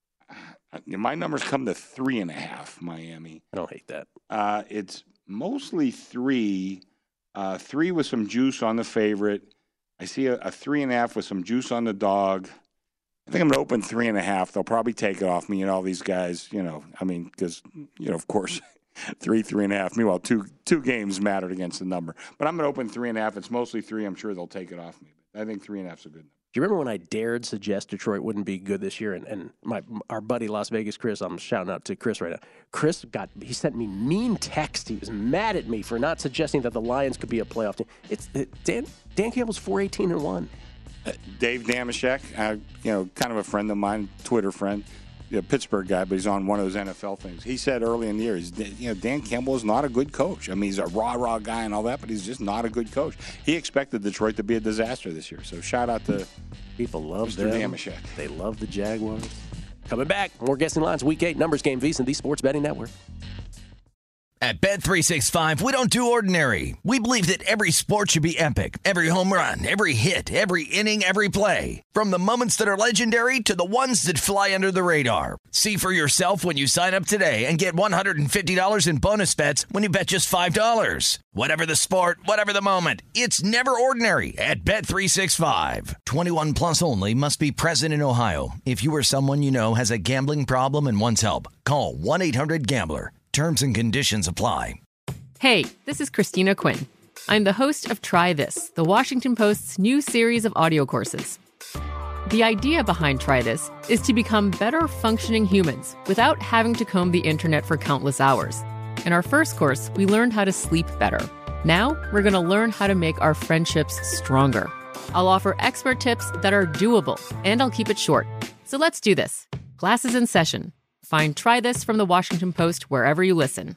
My numbers come to three and a half, Miami. I don't hate that. Uh, it's mostly three. Uh, three with some juice on the favorite. I see a, a three and a half with some juice on the dog. I think I'm going to open three and a half. They'll probably take it off me and all these guys, you know, I mean, because, you know, of course, three, three and a half. Meanwhile, two two games mattered against the number. But I'm going to open three and a half. It's mostly three. I'm sure they'll take it off me. But I think three and a half is a good number. Do you remember when I dared suggest Detroit wouldn't be good this year? And, and my our buddy Las Vegas Chris, I'm shouting out to Chris right now. Chris got he sent me mean text. He was mad at me for not suggesting that the Lions could be a playoff team. It's it, Dan Dan Campbell's four eighteen and one. Uh, Dave Damashek, uh, you know, kind of a friend of mine, Twitter friend, a Pittsburgh guy, but he's on one of those N F L things. He said early in the year, he's, you know, Dan Campbell is not a good coach. I mean, he's a rah-rah guy and all that, but he's just not a good coach. He expected Detroit to be a disaster this year. So shout out to people love Mister them. Damashek. They love the Jaguars. Coming back, more Guessing Lines, Week eight, Numbers Game, VSiN, the Sports Betting Network. At Bet three sixty-five, we don't do ordinary. We believe that every sport should be epic. Every home run, every hit, every inning, every play. From the moments that are legendary to the ones that fly under the radar. See for yourself when you sign up today and get one hundred fifty dollars in bonus bets when you bet just five dollars. Whatever the sport, whatever the moment, it's never ordinary at Bet three sixty-five. twenty-one plus only. Must be present in Ohio. If you or someone you know has a gambling problem and wants help, call one eight hundred gambler. Terms and conditions apply. Hey, this is Christina Quinn. I'm the host of Try This, the Washington Post's new series of audio courses. The idea behind Try This is to become better functioning humans without having to comb the internet for countless hours. In our first course, we learned how to sleep better. Now, we're going to learn how to make our friendships stronger. I'll offer expert tips that are doable, and I'll keep it short. So let's do this. Class is in session. Find Try This from the Washington Post wherever you listen.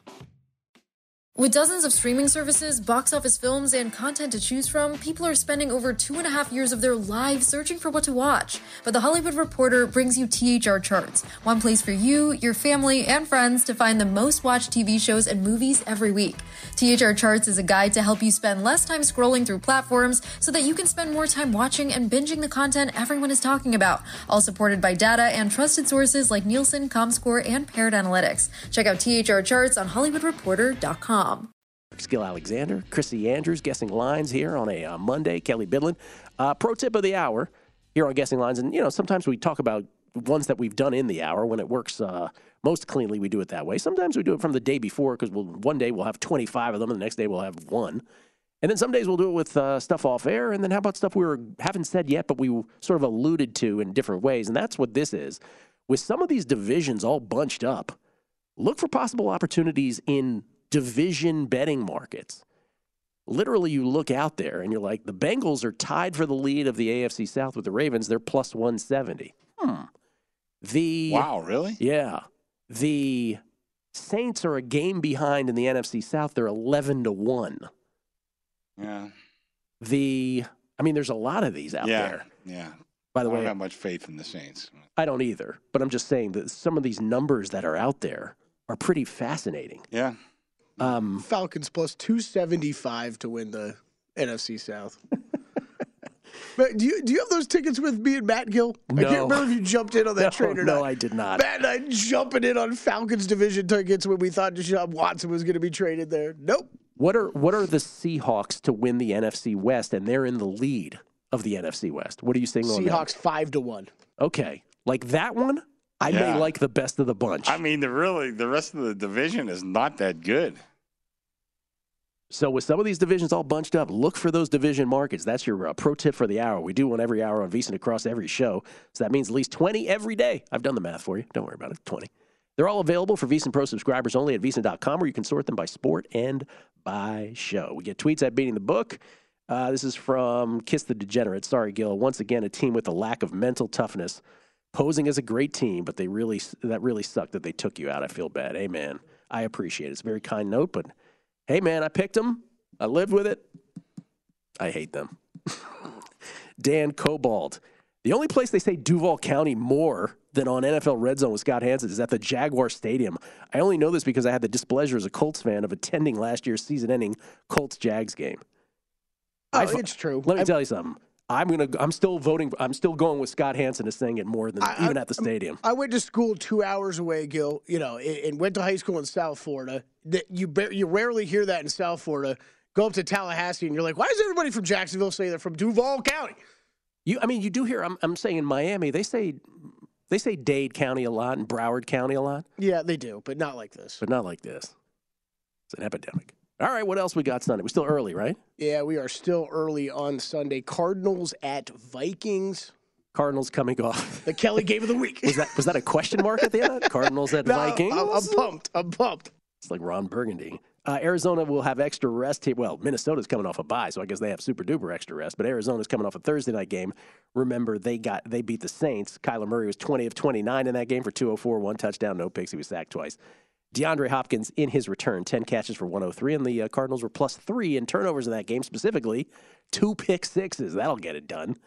With dozens of streaming services, box office films, and content to choose from, people are spending over two and a half years of their lives searching for what to watch. But The Hollywood Reporter brings you T H R Charts, one place for you, your family, and friends to find the most watched T V shows and movies every week. T H R Charts is a guide to help you spend less time scrolling through platforms so that you can spend more time watching and binging the content everyone is talking about, all supported by data and trusted sources like Nielsen, Comscore, and Paired Analytics. Check out T H R Charts on hollywood reporter dot com. Skill Alexander, Chrissy Andrews, Guessing Lines here on a uh, Monday. Kelly Bidlin. Uh, pro tip of the hour here on Guessing Lines. And, you know, sometimes we talk about ones that we've done in the hour. When it works uh, most cleanly, we do it that way. Sometimes we do it from the day before because we'll, one day we'll have twenty-five of them and the next day we'll have one. And then some days we'll do it with uh, stuff off air. And then how about stuff we were, haven't said yet, but we sort of alluded to in different ways. And that's what this is. With some of these divisions all bunched up, look for possible opportunities in division betting markets. Literally, you look out there and you're like, the Bengals are tied for the lead of the A F C South with the Ravens. They're plus one seventy. Hmm. The Wow, really? Yeah. The Saints are a game behind in the N F C South. They're eleven to one. Yeah. The, I mean, there's a lot of these out yeah, there. Yeah. By the I way, don't have much faith in the Saints. I don't either. But I'm just saying that some of these numbers that are out there are pretty fascinating. Yeah. Um, Falcons plus two seventy-five to win the N F C South. But do you do you have those tickets with me and Matt Gill? No. I can't remember if you jumped in on that No, train or no, not. I did not. Matt and I jumping in on Falcons division tickets when we thought Deshaun Watson was going to be traded there. Nope. What are what are the Seahawks to win the N F C West, and they're in the lead of the N F C West? What are you saying on that? Seahawks five to one. Okay, like that one, I Yeah. may like the best of the bunch. I mean, the really the rest of the division is not that good. So with some of these divisions all bunched up, look for those division markets. That's your uh, pro tip for the hour. We do one every hour on VSiN across every show. So that means at least twenty every day. I've done the math for you. Don't worry about it. twenty. They're all available for VSiN Pro subscribers only at V S I N dot com, where you can sort them by sport and by show. We get tweets at Beating the Book. Uh, this is from Kiss the Degenerate. Sorry, Gil. Once again, a team with a lack of mental toughness, posing as a great team, but they really that really sucked that they took you out. I feel bad. Amen. I appreciate it. It's a very kind note, but hey, man, I picked them. I lived with it. I hate them. Dan Cobalt. The only place they say Duval County more than on N F L Red Zone with Scott Hansen is at the Jaguar Stadium. I only know this because I had the displeasure as a Colts fan of attending last year's season-ending Colts-Jags game. Oh, I've- it's true. Let me I- tell you something. I'm gonna. I'm still voting. I'm still going with Scott Hansen as saying it more than I- even I- at the stadium. I went to school two hours away, Gil. You know, and, and went to high school in South Florida. That you bar- you rarely hear that in South Florida. Go up to Tallahassee, and you're like, why does everybody from Jacksonville say they're from Duval County? You. I mean, you do hear. I'm. I'm saying in Miami, they say, they say Dade County a lot and Broward County a lot, Yeah, they do, but not like this. but not like this. It's an epidemic. All right, what else we got Sunday? We're still early, right? Yeah, we are still early on Sunday. Cardinals at Vikings. Cardinals coming off. The Kelly game of the week. Was that was that a question mark at the end? Cardinals at No, Vikings. I'm, I'm pumped. I'm pumped. It's like Ron Burgundy. Uh, Arizona will have extra rest. Here. Well, Minnesota's coming off a bye, so I guess they have super duper extra rest. But Arizona's coming off a Thursday night game. Remember, they got they beat the Saints. Kyler Murray was twenty of twenty-nine in that game for two oh four, one touchdown, no picks. He was sacked twice. DeAndre Hopkins in his return, ten catches for one oh three, and the uh, Cardinals were plus three in turnovers in that game, specifically two pick sixes. That'll get it done.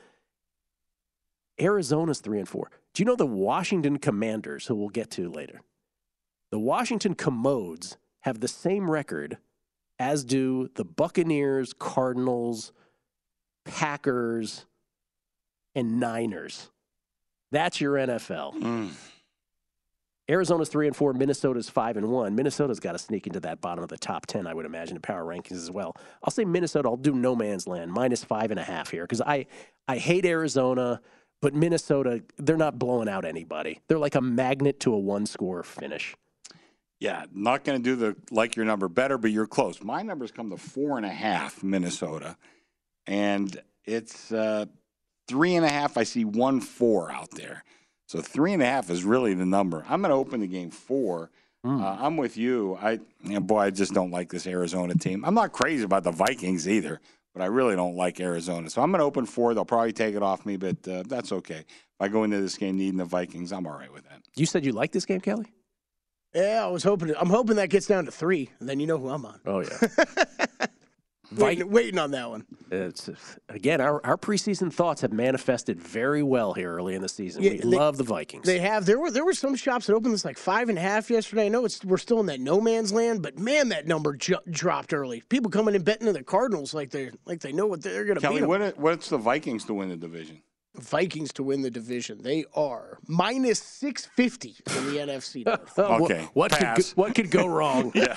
Arizona's three and four. Do you know the Washington Commanders, who we'll get to later? The Washington Commodes have the same record as do the Buccaneers, Cardinals, Packers, and Niners. That's your N F L. Mm. Arizona's three and four. Minnesota's five and one. Minnesota's got to sneak into that bottom of the top ten, I would imagine, in power rankings as well. I'll say Minnesota. I'll do no man's land, minus five and a half here, because I I hate Arizona, but Minnesota, they're not blowing out anybody. They're like a magnet to a one-score finish. Yeah, not going to do the like your number better, but you're close. My numbers come to four and a half, Minnesota, and it's uh, three and a half. I see one four out there, so three and a half is really the number. I'm going to open the game four. Mm. Uh, I'm with you. I, you know, boy, I just don't like this Arizona team. I'm not crazy about the Vikings either, but I really don't like Arizona. So I'm going to open four. They'll probably take it off me, but uh, that's okay. If I go into this game needing the Vikings, I'm all right with that. You said you like this game, Kelly? Yeah, I was hoping. I'm hoping that gets down to three, and then you know who I'm on. Oh yeah, waiting, waiting on that one. It's again our, our preseason thoughts have manifested very well here early in the season. Yeah, we they, love the Vikings. They have. There were there were some shops that opened this like five and a half yesterday. I know it's we're still in that no man's land, but man, that number ju- dropped early. People coming in betting on the Cardinals like they like they know what they're going to beat Kelly, them. what, what's the Vikings to win the division? Vikings to win the division. They are minus six fifty in the N F C North. Okay, what, what could go, what could go wrong? Yeah.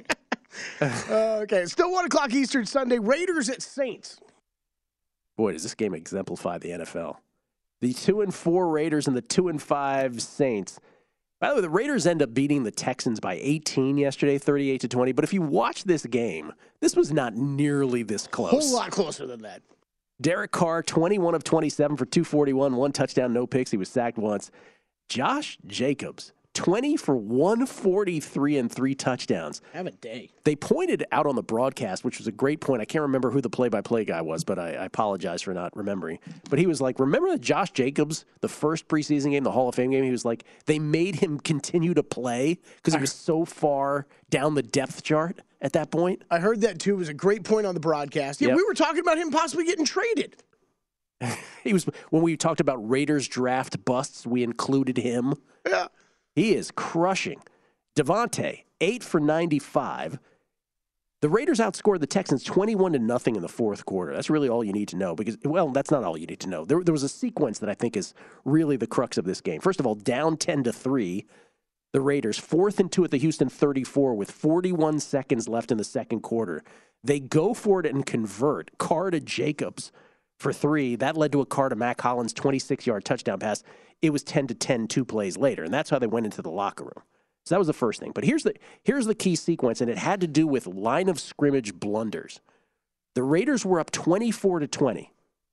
uh, okay, still one o'clock Eastern Sunday. Raiders at Saints. Boy, does this game exemplify the N F L? The two and four Raiders and the two and five Saints. By the way, the Raiders end up beating the Texans by eighteen yesterday, thirty-eight to twenty. But if you watch this game, this was not nearly this close. Whole lot closer than that. Derek Carr, twenty-one of twenty-seven for two forty-one, one touchdown, no picks. He was sacked once. Josh Jacobs, twenty for one forty-three and three touchdowns. Have a day. They pointed out on the broadcast, which was a great point. I can't remember who the play-by-play guy was, but I, I apologize for not remembering. But he was like, remember that Josh Jacobs, the first preseason game, the Hall of Fame game, he was like, they made him continue to play because he was so far down the depth chart at that point. I heard that, too. It was a great point on the broadcast. Yeah, yep. We were talking about him possibly getting traded. He was when we talked about Raiders draft busts, we included him. Yeah. He is crushing. Devontae, eight for ninety-five. The Raiders outscored the Texans twenty-one to nothing in the fourth quarter. That's really all you need to know because, well, that's not all you need to know. There, there was a sequence that I think is really the crux of this game. First of all, down ten to three, the Raiders, fourth and two at the Houston thirty-four with forty-one seconds left in the second quarter. They go for it and convert. Carr to Jacobs for three. That led to a Carr to Mac Hollins twenty-six-yard touchdown pass. It was ten to ten two plays later, and that's how they went into the locker room. So that was the first thing. But here's the here's the key sequence, and it had to do with line of scrimmage blunders. The Raiders were up twenty-four to twenty.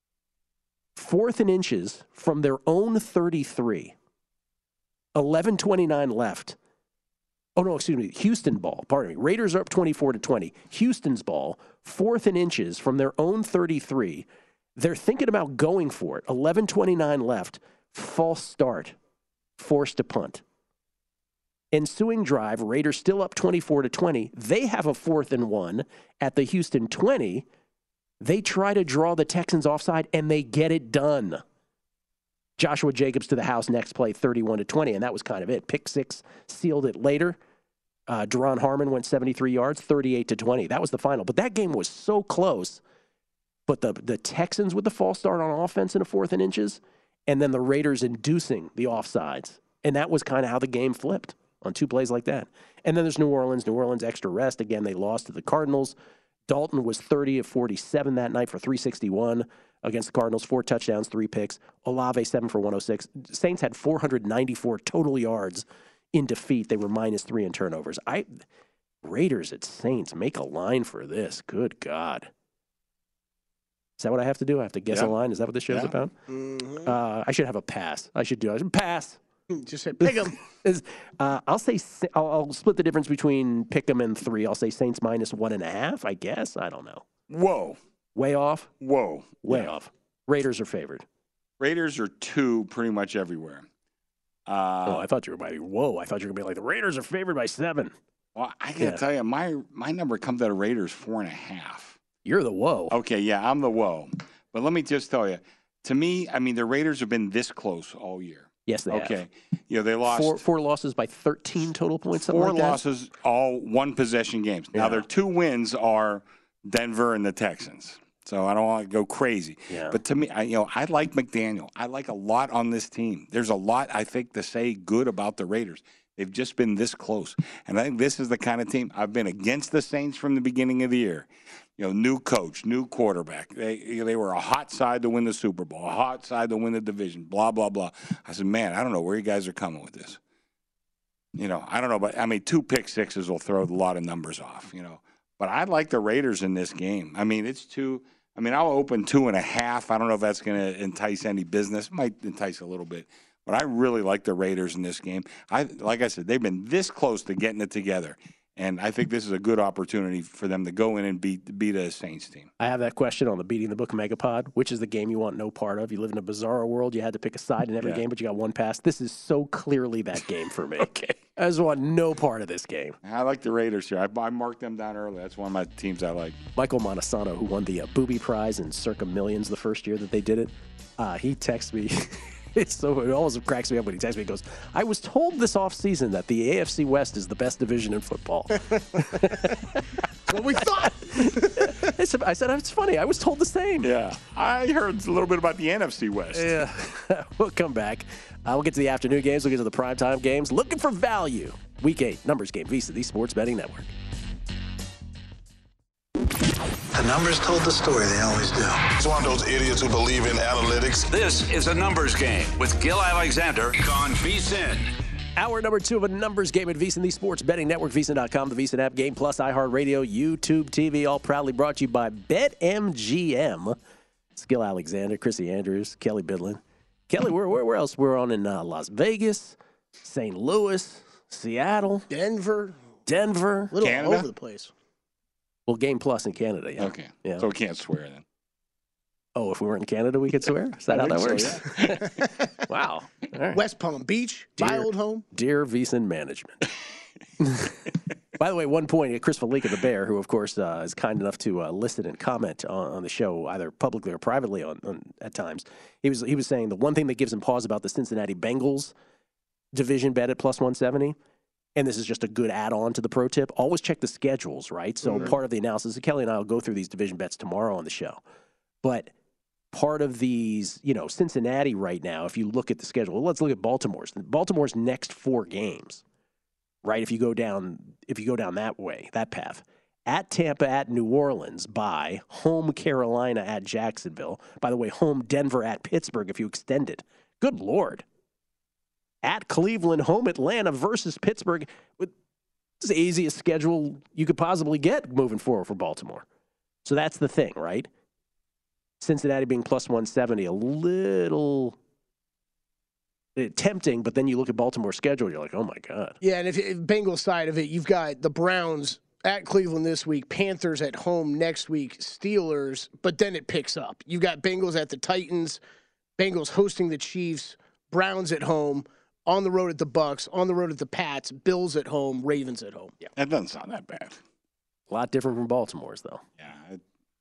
Fourth and inches from their own thirty-three. eleven twenty-nine left. Oh, no, excuse me. Houston ball. Pardon me. Raiders are up twenty-four to twenty. Houston's ball, fourth and inches from their own thirty-three. They're thinking about going for it. eleven twenty-nine left. False start. Forced to punt. Ensuing drive, Raiders still up twenty-four to twenty. They have a fourth and one at the Houston twenty. They try to draw the Texans offside, and they get it done. Joshua Jacobs to the house next play, thirty-one to twenty, and that was kind of it. Pick six sealed it later. Uh, Deron Harmon went seventy-three yards, thirty-eight to twenty. That was the final. But that game was so close. But the, the Texans with the false start on offense in a fourth and inches, and then the Raiders inducing the offsides. And that was kind of how the game flipped on two plays like that. And then there's New Orleans. New Orleans extra rest. Again, they lost to the Cardinals. Dalton was thirty of forty-seven that night for three sixty-one against the Cardinals. Four touchdowns, three picks. Olave, seven for one oh six. Saints had four hundred ninety-four total yards in defeat. They were minus three in turnovers. I Raiders at Saints, make a line for this. Good God. Is that what I have to do? I have to guess Yeah. a line? Is that what this show's Yeah. about? Mm-hmm. Uh, I should have a pass. I should do I should pass. Just say pick 'em. Is, uh, I'll say I'll, I'll split the difference between pick 'em and three. I'll say Saints minus one and a half. I guess I don't know. Whoa, Way off. whoa, Way Yeah. off. Raiders are favored. Raiders are two pretty much everywhere. Uh, oh, I thought you were by whoa. I thought you were gonna be like the Raiders are favored by seven. Well, I gotta Yeah. tell you, my my number comes out of Raiders four and a half. You're the whoa. Okay, yeah, I'm the whoa. But let me just tell you, to me, I mean, the Raiders have been this close all year. Yes, they okay. have. You know, they lost Four, four losses by thirteen total points. Something four like that? losses, all one possession games. Now Yeah. their two wins are Denver and the Texans. So I don't want to go crazy. Yeah. But to me, I, you know, I like McDaniel. I like a lot on this team. There's a lot, I think, to say good about the Raiders. They've just been this close. And I think this is the kind of team. I've been against the Saints from the beginning of the year. You know, new coach, new quarterback. They they were a hot side to win the Super Bowl, a hot side to win the division, blah, blah, blah. I said, man, I don't know where you guys are coming with this. You know, I don't know, but I mean, two pick sixes will throw a lot of numbers off, you know. But I like the Raiders in this game. I mean, it's two. I mean, I'll open two and a half. I don't know if that's going to entice any business. It might entice a little bit. But I really like the Raiders in this game. I Like I said, they've been this close to getting it together. And I think this is a good opportunity for them to go in and beat beat a Saints team. I have that question on the Beating the Book Megapod. Which is the game you want no part of? You live in a bizarre world. You had to pick a side in every Yeah. game, but you got one pass. This is so clearly that game for me. Okay. I just want no part of this game. I like the Raiders here. I, I marked them down early. That's one of my teams I like. Michael Montesano, who won the uh, Booby Prize in Circa Millions the first year that they did it, uh, he texted me. It's so it always cracks me up when he texts me. He goes, "I was told this offseason that the A F C West is the best division in football." What we thought. I said, I said, "It's funny. I was told the same." Yeah, I heard a little bit about the N F C West. Yeah, we'll come back. Uh, we'll get to the afternoon games. We'll get to the primetime games. Looking for value. Week eight, numbers game, Visa, the Sports Betting Network. The numbers told the story, they always do. It's one of those idiots who believe in analytics. This is a numbers game with Gil Alexander on VSiN. Hour number two of a numbers game at VSiN, the Sports Betting Network, VSiN dot com, the VSiN app, Game Plus, iHeartRadio, YouTube T V, all proudly brought to you by BetMGM. It's Gil Alexander, Chrissy Andrews, Kelly Bidlin. Kelly, where, where, where else? We're on in uh, Las Vegas, Saint Louis, Seattle, Denver, Denver. a little Canada? all over the place. Well, Game Plus in Canada, yeah. Okay. Yeah. So we can't swear then. Oh, if we weren't in Canada, we could swear? Is that I how that think works? so, Wow. All right. West Palm Beach, my Dear- old home. Dear VSiN management. By the way, one point, Chris Felica, the Bear, who, of course, uh, is kind enough to uh, listen and comment on, on the show, either publicly or privately on, on at times, he was he was saying the one thing that gives him pause about the Cincinnati Bengals division bet at plus one seventy and this is just a good add-on to the pro tip, always check the schedules, right? So Mm-hmm. part of the analysis, Kelly and I will go through these division bets tomorrow on the show. But part of these, you know, Cincinnati right now, if you look at the schedule, let's look at Baltimore's. Baltimore's next four games, right? If you go down, if you go down that way, that path. At Tampa, at New Orleans, by home Carolina, at Jacksonville. By the way, home Denver, at Pittsburgh, if you extend it. Good Lord. At Cleveland, home Atlanta versus Pittsburgh. This is the easiest schedule you could possibly get moving forward for Baltimore. So that's the thing, right? Cincinnati being plus one seventy, a little tempting, but then you look at Baltimore's schedule, you're like, oh my God. Yeah, and if, if Bengals side of it, you've got the Browns at Cleveland this week, Panthers at home next week, Steelers, but then it picks up. You've got Bengals at the Titans, Bengals hosting the Chiefs, Browns at home, on the road at the Bucks, on the road at the Pats, Bills at home, Ravens at home. Yeah, that doesn't sound that bad. A lot different from Baltimore's, though. Yeah. It,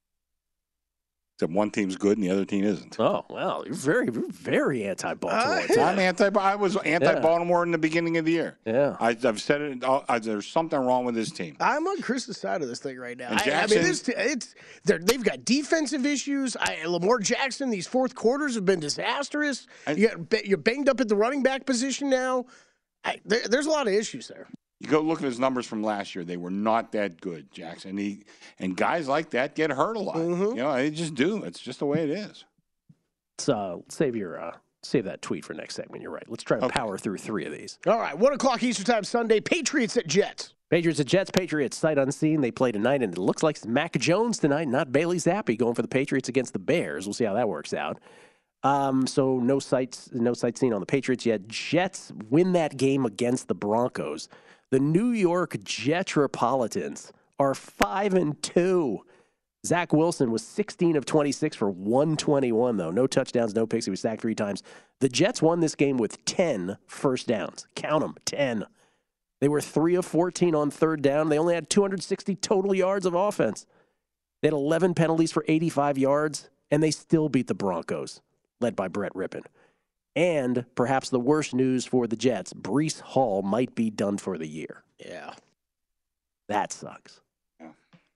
except one team's good and the other team isn't. Oh, well, you're very, you're very anti-Baltimore. I'm anti. I was anti-Baltimore yeah. in the beginning of the year. Yeah, I, I've said it. I, there's something wrong with this team. I'm on Chris's side of this thing right now. Jackson, I, I mean, this, it's they've got defensive issues. I, Lamar Jackson, these fourth quarters have been disastrous. I, you got you're banged up at the running back position now. I, there, there's a lot of issues there. You go look at his numbers from last year; they were not that good, Jackson. He and guys like that get hurt a lot. Mm-hmm. You know, they just do. It's just the way it is. Let's uh, save your uh, save that tweet for next segment. You're right. Let's try to okay. power through three of these. All right, one o'clock Eastern Time Sunday. Patriots at Jets. Patriots at Jets. Patriots sight unseen. They play tonight, and it looks like it's Mac Jones tonight, not Bailey Zappi, going for the Patriots against the Bears. We'll see how that works out. Um, so no sights, no sight seen on the Patriots yet. Jets win that game against the Broncos. The New York Jetropolitans are five and two. Zach Wilson was sixteen of twenty-six for one twenty-one, though. No touchdowns, no picks. He was sacked three times. The Jets won this game with ten first downs. Count them, ten. They were three of fourteen on third down. They only had two hundred sixty total yards of offense. They had eleven penalties for eighty-five yards, and they still beat the Broncos, led by Brett Rippon. And perhaps the worst news for the Jets, Breece Hall might be done for the year. Yeah. That sucks. Yeah.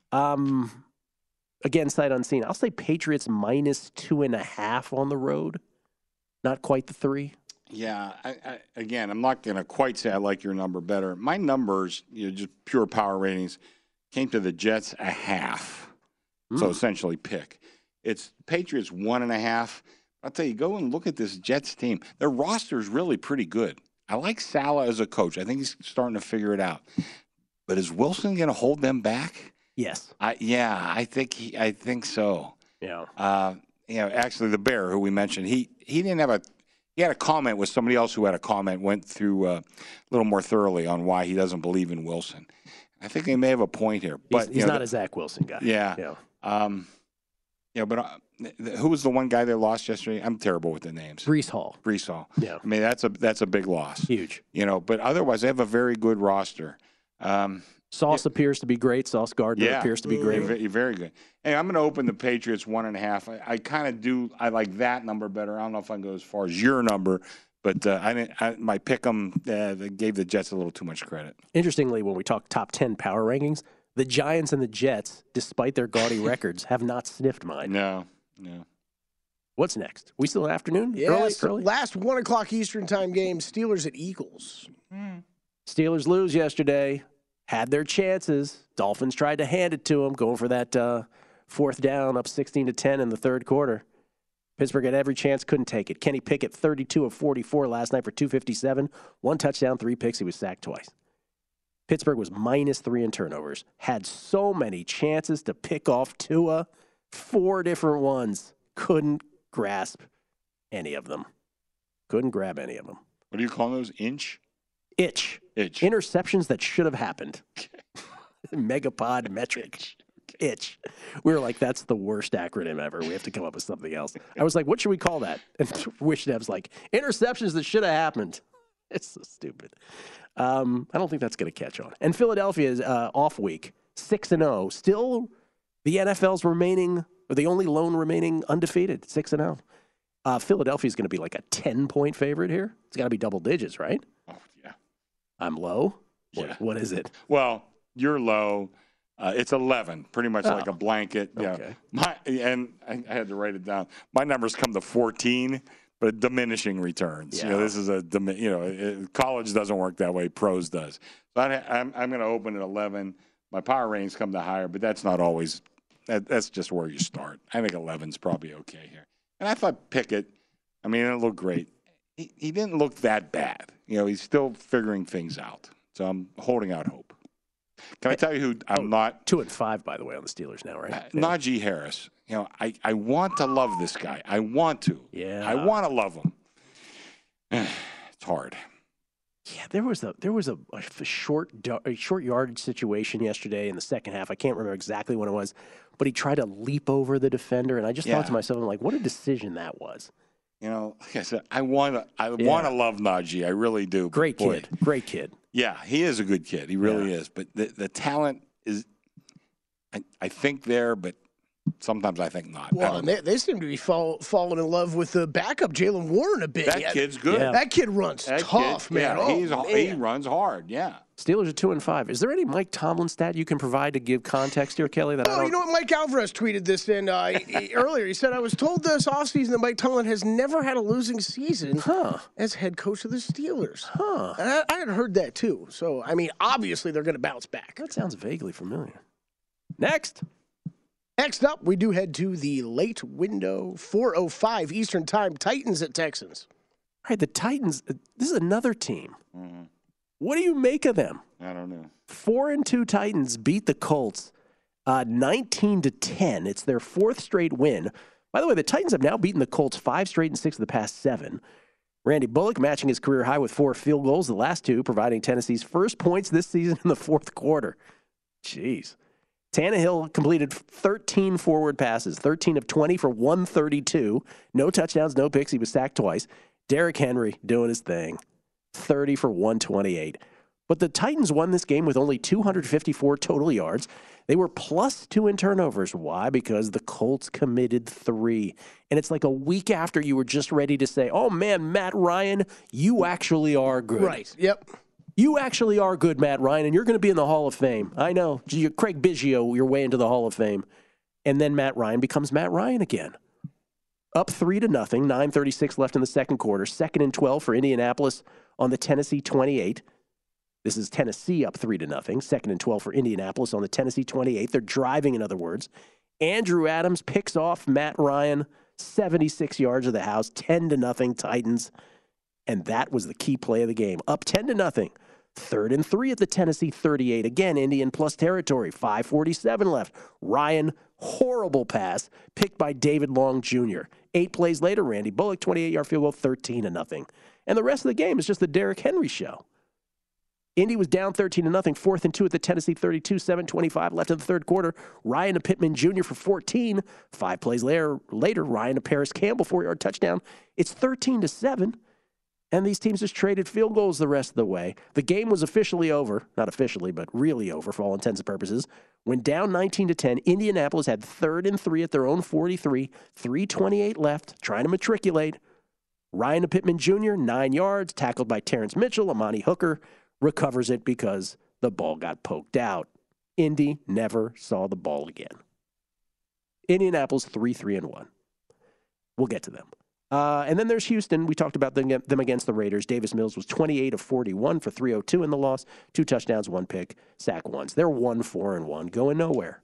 Um, again, sight unseen. I'll say Patriots minus two and a half on the road. Not quite the three. Yeah. I, I, again, I'm not going to quite say I like your number better. My numbers, you know, just pure power ratings, came to the Jets a half. Mm. So essentially pick. It's Patriots one and a half. I'll tell you, go and look at this Jets team. Their roster is really pretty good. I like Saleh as a coach. I think he's starting to figure it out. But is Wilson going to hold them back? Yes. I, yeah, I think he, I think so. Yeah. Uh, you know, actually, the Bear, who we mentioned, he he didn't have a he had a comment with somebody else who had a comment. Went through uh, a little more thoroughly on why he doesn't believe in Wilson. I think they may have a point here, but he's, he's you know, not a Zach Wilson guy. Yeah. Yeah. Um, you know, but. Uh, Who was the one guy they lost yesterday? I'm terrible with the names. Breece Hall. Breece Hall. Yeah. I mean, that's a that's a big loss. Huge. You know, but otherwise, they have a very good roster. Um, Sauce yeah. appears to be great. Sauce Gardner yeah. appears to be great. Very, very good. Hey, I'm going to open the Patriots one and a half. I, I kind of do. I like that number better. I don't know if I can go as far as your number, but uh, I didn't. I, my pick 'em uh, gave the Jets a little too much credit. Interestingly, when we talk top ten power rankings, the Giants and the Jets, despite their gaudy records, have not sniffed mine. No, no. What's next? We still in afternoon? Yes. Early, early? Last one o'clock Eastern Time game, Steelers at Eagles. Mm. Steelers lose yesterday. Had their chances. Dolphins tried to hand it to them, going for that uh, fourth down, up sixteen to ten in the third quarter. Pittsburgh had every chance, couldn't take it. Kenny Pickett, thirty-two of forty-four last night for two fifty-seven. One touchdown, three picks. He was sacked twice. Pittsburgh was minus three in turnovers. Had so many chances to pick off Tua. Four different ones. Couldn't grasp any of them. Couldn't grab any of them. What do you call those? Inch? Itch. Itch. Interceptions that should have happened. Megapod metric. Itch. We were like, that's the worst acronym ever. We have to come up with something else. I was like, what should we call that? And Wishnev's like, interceptions that should have happened. It's so stupid. Um, I don't think that's going to catch on. And Philadelphia's uh, off week, six and oh. Still the N F L's remaining, or the only lone remaining undefeated, six and oh. Uh, Philadelphia's going to be like a ten-point favorite here. It's got to be double digits, right? Oh, yeah. I'm low. What, Yeah. what is it? Well, you're low. Uh, it's eleven, pretty much Oh. like a blanket. Yeah. Okay. My and I, I had to write it down. My numbers come to fourteen, but diminishing returns. You know, Yeah. this is a dimi- you know, it, college doesn't work that way. Pros does. So I, I'm I'm going to open at eleven. My power ratings come to higher, but that's not always. That, that's just where you start. I think eleven's probably okay here. And I thought Pickett. I mean, it looked great. He, he didn't look that bad. You know, he's still figuring things out. So I'm holding out hope. Can I tell you who I'm Oh, not? Two and five, by the way, on the Steelers now, right? Uh, Najee Harris. You know, I, I want to love this guy. I want to. Yeah. I want to love him. It's hard. Yeah, there was a there was a, a short do- a short yardage situation yesterday in the second half. I can't remember exactly what it was, but he tried to leap over the defender, and I just Yeah. thought to myself, I'm like, what a decision that was. You know, like I said, I want to. I Yeah. want to love Najee. I really do. But Great boy, kid, great kid. Yeah, he is a good kid. He really is. But the the talent is, I, I think there, but sometimes I think not. I Well, don't and they, they seem to be fall, falling in love with the backup, Jalen Warren, a bit. That Yeah, kid's good. Yeah. That kid runs That tough, kid, man. Yeah, Oh, he's, man. he runs hard. Yeah. Steelers are two and five. Is there any Mike Tomlin stat you can provide to give context here, Kelly? That I Oh, don't... you know what? Mike Alvarez tweeted this in uh, he- earlier. He said, I was told this offseason that Mike Tomlin has never had a losing season Huh. as head coach of the Steelers. Huh. And I, I had heard that, too. So, I mean, obviously they're going to bounce back. That sounds vaguely familiar. Next. Next up, we do head to the late window, four oh five Eastern Time, Titans at Texans. All right, the Titans. uh, This is another team. Mm-hmm. What do you make of them? I don't know. Four and two Titans beat the Colts, uh, nineteen to ten. It's their fourth straight win. By the way, the Titans have now beaten the Colts five straight and six of the past seven. Randy Bullock matching his career high with four field goals, the last two providing Tennessee's first points this season in the fourth quarter. Jeez. Tannehill completed thirteen forward passes, thirteen of twenty for one thirty-two. No touchdowns, no picks. He was sacked twice. Derrick Henry doing his thing, thirty for one twenty-eight. But the Titans won this game with only two hundred fifty-four total yards. They were plus two in turnovers. Why? Because the Colts committed three. And it's like a week after you were just ready to say, oh, man, Matt Ryan, you actually are good. Right. Yep. You actually are good, Matt Ryan, and you're going to be in the Hall of Fame. I know. You're Craig Biggio, your way into the Hall of Fame. And then Matt Ryan becomes Matt Ryan again. Up three to nothing, nine thirty-six left in the second quarter. Second and twelve for Indianapolis on the Tennessee twenty-eight. This is Tennessee up three to nothing. Second and twelve for Indianapolis on the Tennessee twenty-eight. They're driving, in other words. Andrew Adams picks off Matt Ryan, seventy-six yards of the house, ten to nothing Titans. And that was the key play of the game. Up ten to nothing. Third and three at the Tennessee thirty-eight. Again, Indian plus territory. five forty-seven left. Ryan, horrible pass, picked by David Long Junior Eight plays later, Randy Bullock, twenty-eight-yard field goal, thirteen to nothing. And the rest of the game is just the Derrick Henry show. Indy was down thirteen to nothing. Fourth and two at the Tennessee thirty-two. seven twenty-five left in the third quarter. Ryan to Pittman Junior for fourteen. Five plays later, later Ryan to Paris Campbell, four-yard touchdown. It's thirteen to seven. And these teams just traded field goals the rest of the way. The game was officially over, not officially, but really over for all intents and purposes. When down nineteen to ten, Indianapolis had third and three at their own forty-three, three twenty-eight left, trying to matriculate. Ryan to Pittman Junior, nine yards, tackled by Terrence Mitchell. Amani Hooker recovers it because the ball got poked out. Indy never saw the ball again. Indianapolis three three and one. We'll get to them. Uh, and then there's Houston. We talked about them, them against the Raiders. Davis Mills was twenty-eight of forty-one for three oh two in the loss. Two touchdowns, one pick, sack once. They're one four and one, going nowhere.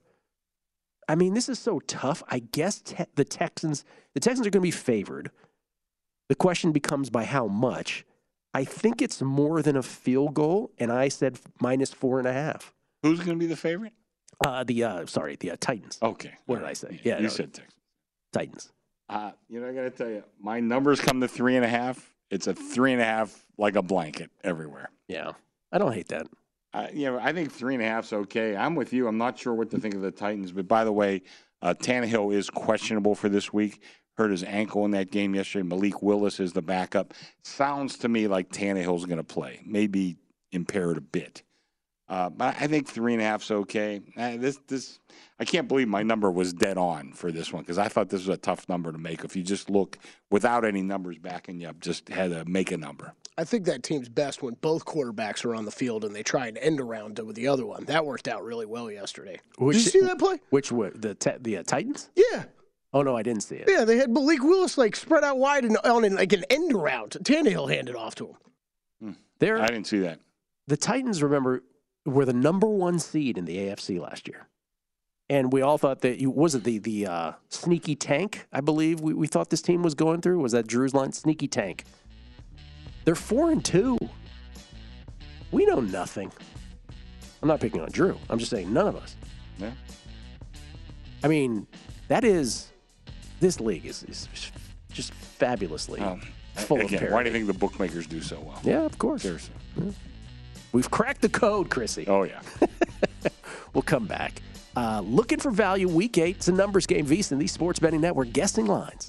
I mean, this is so tough. I guess te- the Texans, the Texans are going to be favored. The question becomes by how much. I think it's more than a field goal, and I said minus four and a half. Who's going to be the favorite? Uh, the uh, sorry, the uh, Titans. Okay. What did I say? Yeah, you no, said Texans. Titans. Uh, you know, I got to tell you, my numbers come to three and a half. It's a three and a half like a blanket everywhere. Yeah, I don't hate that. Uh, you know, I think three and a half's okay. I'm with you. I'm not sure what to think of the Titans. But by the way, uh, Tannehill is questionable for this week. Hurt his ankle in that game yesterday. Malik Willis is the backup. Sounds to me like Tannehill's going to play. Maybe impaired a bit. Uh, but I think three and a half's okay. Uh, this, this, I can't believe my number was dead on for this one because I thought this was a tough number to make. If you just look without any numbers backing you up, just had to make a number. I think that team's best when both quarterbacks are on the field and they try and end around with the other one. That worked out really well yesterday. Which, Did you see that play? Which one? The te- the uh, Titans? Yeah. Oh, no, I didn't see it. Yeah, they had Malik Willis like spread out wide and on an, like an end around. Tannehill handed off to him. Hmm. They're, I didn't see that. The Titans, remember, were the number one seed in the A F C last year. And we all thought that, you, was it the the uh, sneaky tank, I believe, we, we thought this team was going through? Was that Drew's line? Sneaky tank. They're four and two. We know nothing. I'm not picking on Drew. I'm just saying none of us. Yeah. I mean, that is, this league is, is just fabulously um, full again, of parity. Why do you think the bookmakers do so well? Yeah, of course. Seriously. Yeah. We've cracked the code, Chrissy. Oh, yeah. We'll come back. Uh, looking for value, week eight. It's a numbers game. VSiN, the Sports Betting Network, guessing lines.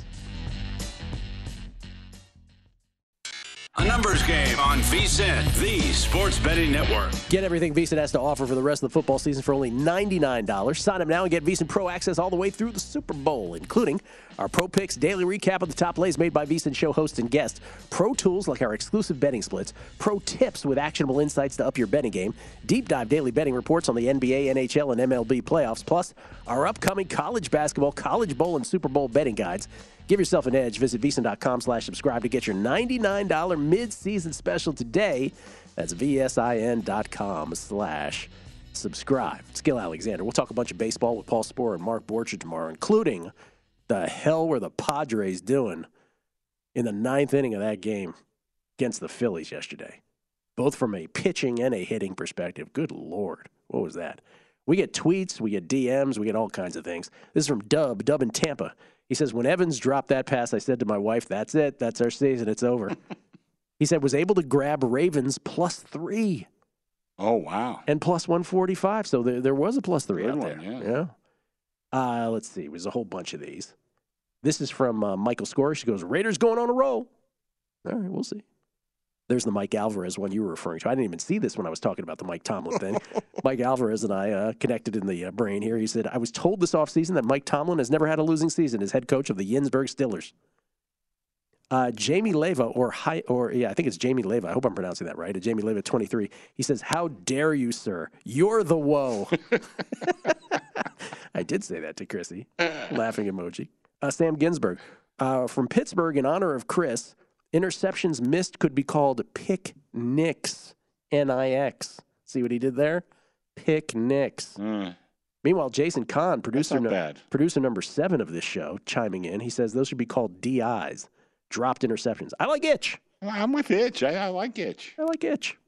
A numbers game on VSiN, the Sports Betting Network. Get everything VSiN has to offer for the rest of the football season for only ninety-nine dollars. Sign up now and get VSiN Pro access all the way through the Super Bowl, including our Pro Picks daily recap of the top plays made by VSiN show hosts and guests, pro tools like our exclusive betting splits, pro tips with actionable insights to up your betting game, deep dive daily betting reports on the N B A, N H L, and M L B playoffs, plus our upcoming college basketball, college bowl, and Super Bowl betting guides. Give yourself an edge. Visit VSiN.com slash subscribe to get your ninety-nine dollars mid-season special today. That's VSIN.com slash subscribe. It's Gil Alexander. We'll talk a bunch of baseball with Paul Sporer and Mark Borchardt tomorrow, including the hell were the Padres doing in the ninth inning of that game against the Phillies yesterday, both from a pitching and a hitting perspective. Good Lord. What was that? We get tweets, we get D Ms, we get all kinds of things. This is from Dub, Dub in Tampa. He says, when Evans dropped that pass, I said to my wife, that's it. That's our season. It's over. He said, was able to grab Ravens plus three. Oh, wow. And plus one forty-five. So there, there was a plus three Good out one, there. yeah. yeah. Uh, let's see. There's a whole bunch of these. This is from uh, Michael Score. She goes, Raiders going on a roll. All right, we'll see. There's the Mike Alvarez one you were referring to. I didn't even see this when I was talking about the Mike Tomlin thing. Mike Alvarez and I uh, connected in the uh, brain here. He said, I was told this offseason that Mike Tomlin has never had a losing season as head coach of the Yinsburg Steelers. Uh, Jamie Leva, or, Hi, or yeah, I think it's Jamie Leva. I hope I'm pronouncing that right. Uh, Jamie Leva, twenty-three. He says, how dare you, sir? You're the woe. I did say that to Chrissy. Laughing emoji. Uh, Sam Ginsburg. Uh, from Pittsburgh, in honor of Chris, interceptions missed could be called pick Nix, N I X. See what he did there? Pick Nix. Mm. Meanwhile, Jason Kahn, producer, not no, bad. producer number seven of this show, chiming in. He says those should be called D Is, dropped interceptions. I like Itch. I'm with Itch. I, I like Itch. I like Itch.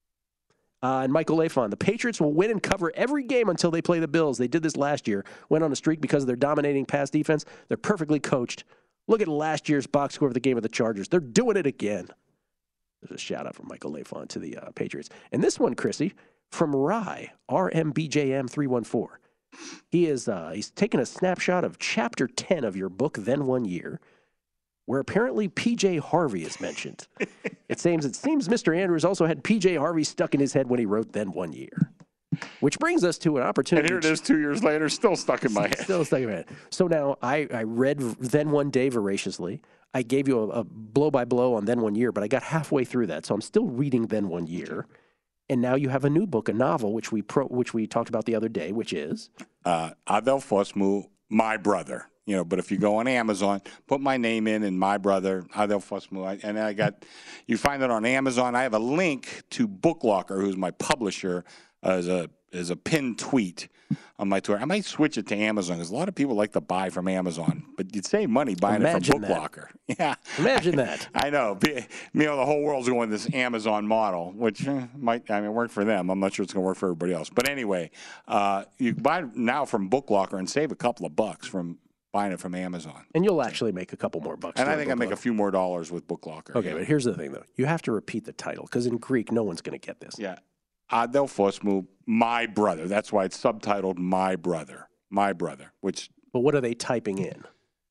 Uh, and Michael Lafon, the Patriots will win and cover every game until they play the Bills. They did this last year. Went on a streak because of their dominating pass defense. They're perfectly coached. Look at last year's box score of the game of the Chargers. They're doing it again. There's a shout-out from Michael Lafon to the uh, Patriots. And this one, Chrissy, from Rye, R M B J M three one four. He is uh, he's taken a snapshot of Chapter ten of your book, Then One Year, where apparently P J Harvey is mentioned. It seems it seems Mister Andrews also had P J Harvey stuck in his head when he wrote Then One Year. Which brings us to an opportunity. And here it is two years later, still stuck in my head. Still stuck in my head. So now I, I read Then One Day voraciously. I gave you a, a blow-by-blow on Then One Year, but I got halfway through that, so I'm still reading Then One Year. And now you have a new book, a novel, which we pro, which we talked about the other day, which is? Uh, Adel Fosmu, My Brother. You know, but if you go on Amazon, put my name in and My Brother, Adel Fosmu. And I got, you find it on Amazon. I have a link to BookLocker, who's my publisher, as a as a pinned tweet on my Twitter. I might switch it to Amazon because a lot of people like to buy from Amazon, but you'd save money buying Imagine it from BookLocker. That. Yeah, imagine that. I know. You know, the whole world's going this Amazon model, which eh, might I mean work for them. I'm not sure it's going to work for everybody else. But anyway, uh, you buy now from BookLocker and save a couple of bucks from buying it from Amazon. And you'll actually make a couple more bucks. And I think I make a few more dollars with BookLocker. Okay, yeah. but here's the thing, though. You have to repeat the title because in Greek, no one's going to get this. Yeah. Adel Fosmu, My Brother. That's why it's subtitled My Brother. My Brother, which... But what are they typing in?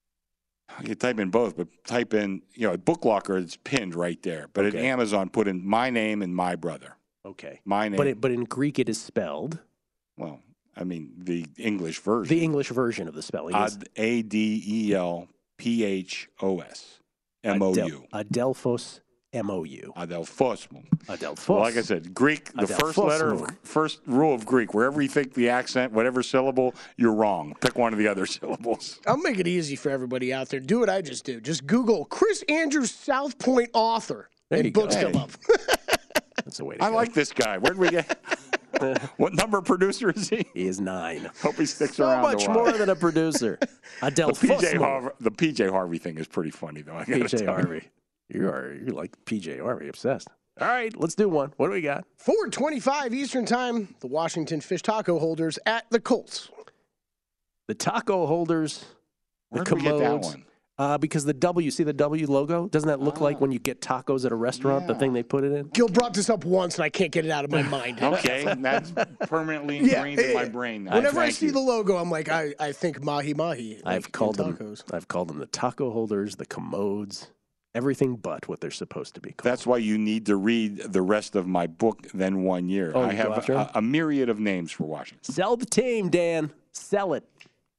You type in both, but type in, you know, at BookLocker, it's pinned right there. But okay. At Amazon, put in my name and My Brother. Okay. My name. But it, but in Greek it is spelled. Well, I mean the English version. The English version of the spelling is A D E L P H O S M O U. Adelphos M O U. Adelphos. Adelphos. Well, like I said, Greek, the first letter, of, first rule of Greek, wherever you think the accent, whatever syllable, you're wrong. Pick one of the other syllables. I'll make it easy for everybody out there. Do what I just did. Just Google Chris Andrews, South Point author, there and you books go. come up. That's the way to I go. like this guy. Where did we get? What number producer is he? He is nine. Hope he sticks so around. So much a while. more than a producer. Adelphos. The P J Harvey, the P J Harvey thing is pretty funny, though. I P J Harvey. You are you're like P J Harvey, obsessed. All right, let's do one. What do we got? four twenty-five Eastern Time, the Washington Fish taco holders at the Colts. The taco holders, Where the did we get that commodes. one? Uh, because the W, see the W logo? Doesn't that look Ah. like when you get tacos at a restaurant, Yeah. the thing they put it in? Gil brought this up once, and I can't get it out of my mind. Okay, that's permanently Yeah, ingrained in my yeah. brain now. Whenever I Thank see you. the logo, I'm like, I, I think mahi mahi. Like I've called in them. tacos. I've called them the taco holders, the commodes, everything but what they're supposed to be called. That's why you need to read the rest of my book, Then One Year. Oh, I you go have after 'em? a, a myriad of names for Washington. Sell the team, Dan. Sell it.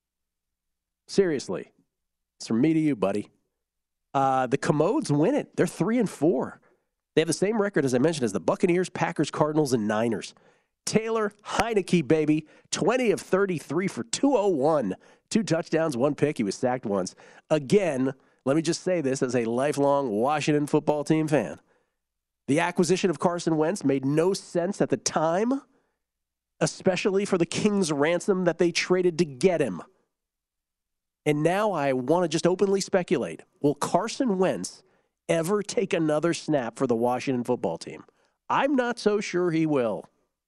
Seriously, it's from me to you, buddy. Uh, the commodes win it. They're three and four. They have the same record, as I mentioned, as the Buccaneers, Packers, Cardinals, and Niners. Taylor Heineke, baby, twenty of thirty-three for two oh one. Two touchdowns, one pick. He was sacked once. Again, let me just say this as a lifelong Washington football team fan. The acquisition of Carson Wentz made no sense at the time, especially for the King's ransom that they traded to get him. And now I want to just openly speculate. Will Carson Wentz ever take another snap for the Washington football team? I'm not so sure he will.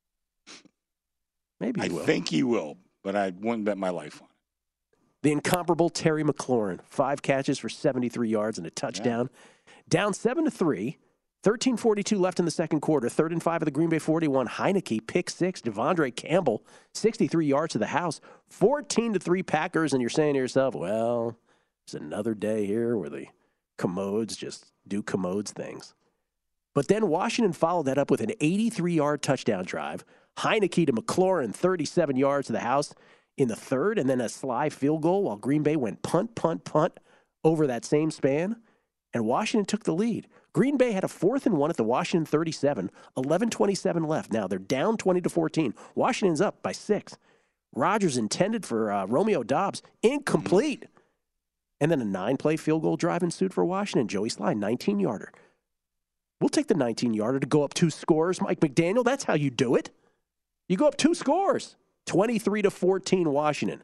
Maybe he I will. think he will, but I wouldn't bet my life on it. The incomparable Terry McLaurin, five catches for seventy-three yards and a touchdown. Yeah. Down seven to three. thirteen forty-two left in the second quarter. Third and five of the Green Bay forty-one. Heineke, pick six. Devondre Campbell, sixty-three yards to the house. fourteen to three Packers, and you're saying to yourself, well, it's another day here where the commodes just do commodes things. But then Washington followed that up with an eighty-three-yard touchdown drive. Heineke to McLaurin, thirty-seven yards to the house in the third, and then a sly field goal while Green Bay went punt, punt, punt over that same span, and Washington took the lead. Green Bay had a fourth and one at the Washington thirty-seven, eleven twenty-seven left. Now they're down twenty to fourteen. Washington's up by six. Rodgers intended for uh, Romeo Doubs, incomplete. And then a nine-play field goal drive ensued for Washington. Joey Sly, nineteen-yarder. We'll take the nineteen-yarder to go up two scores. Mike McDaniel, that's how you do it. You go up two scores, twenty-three to fourteen Washington.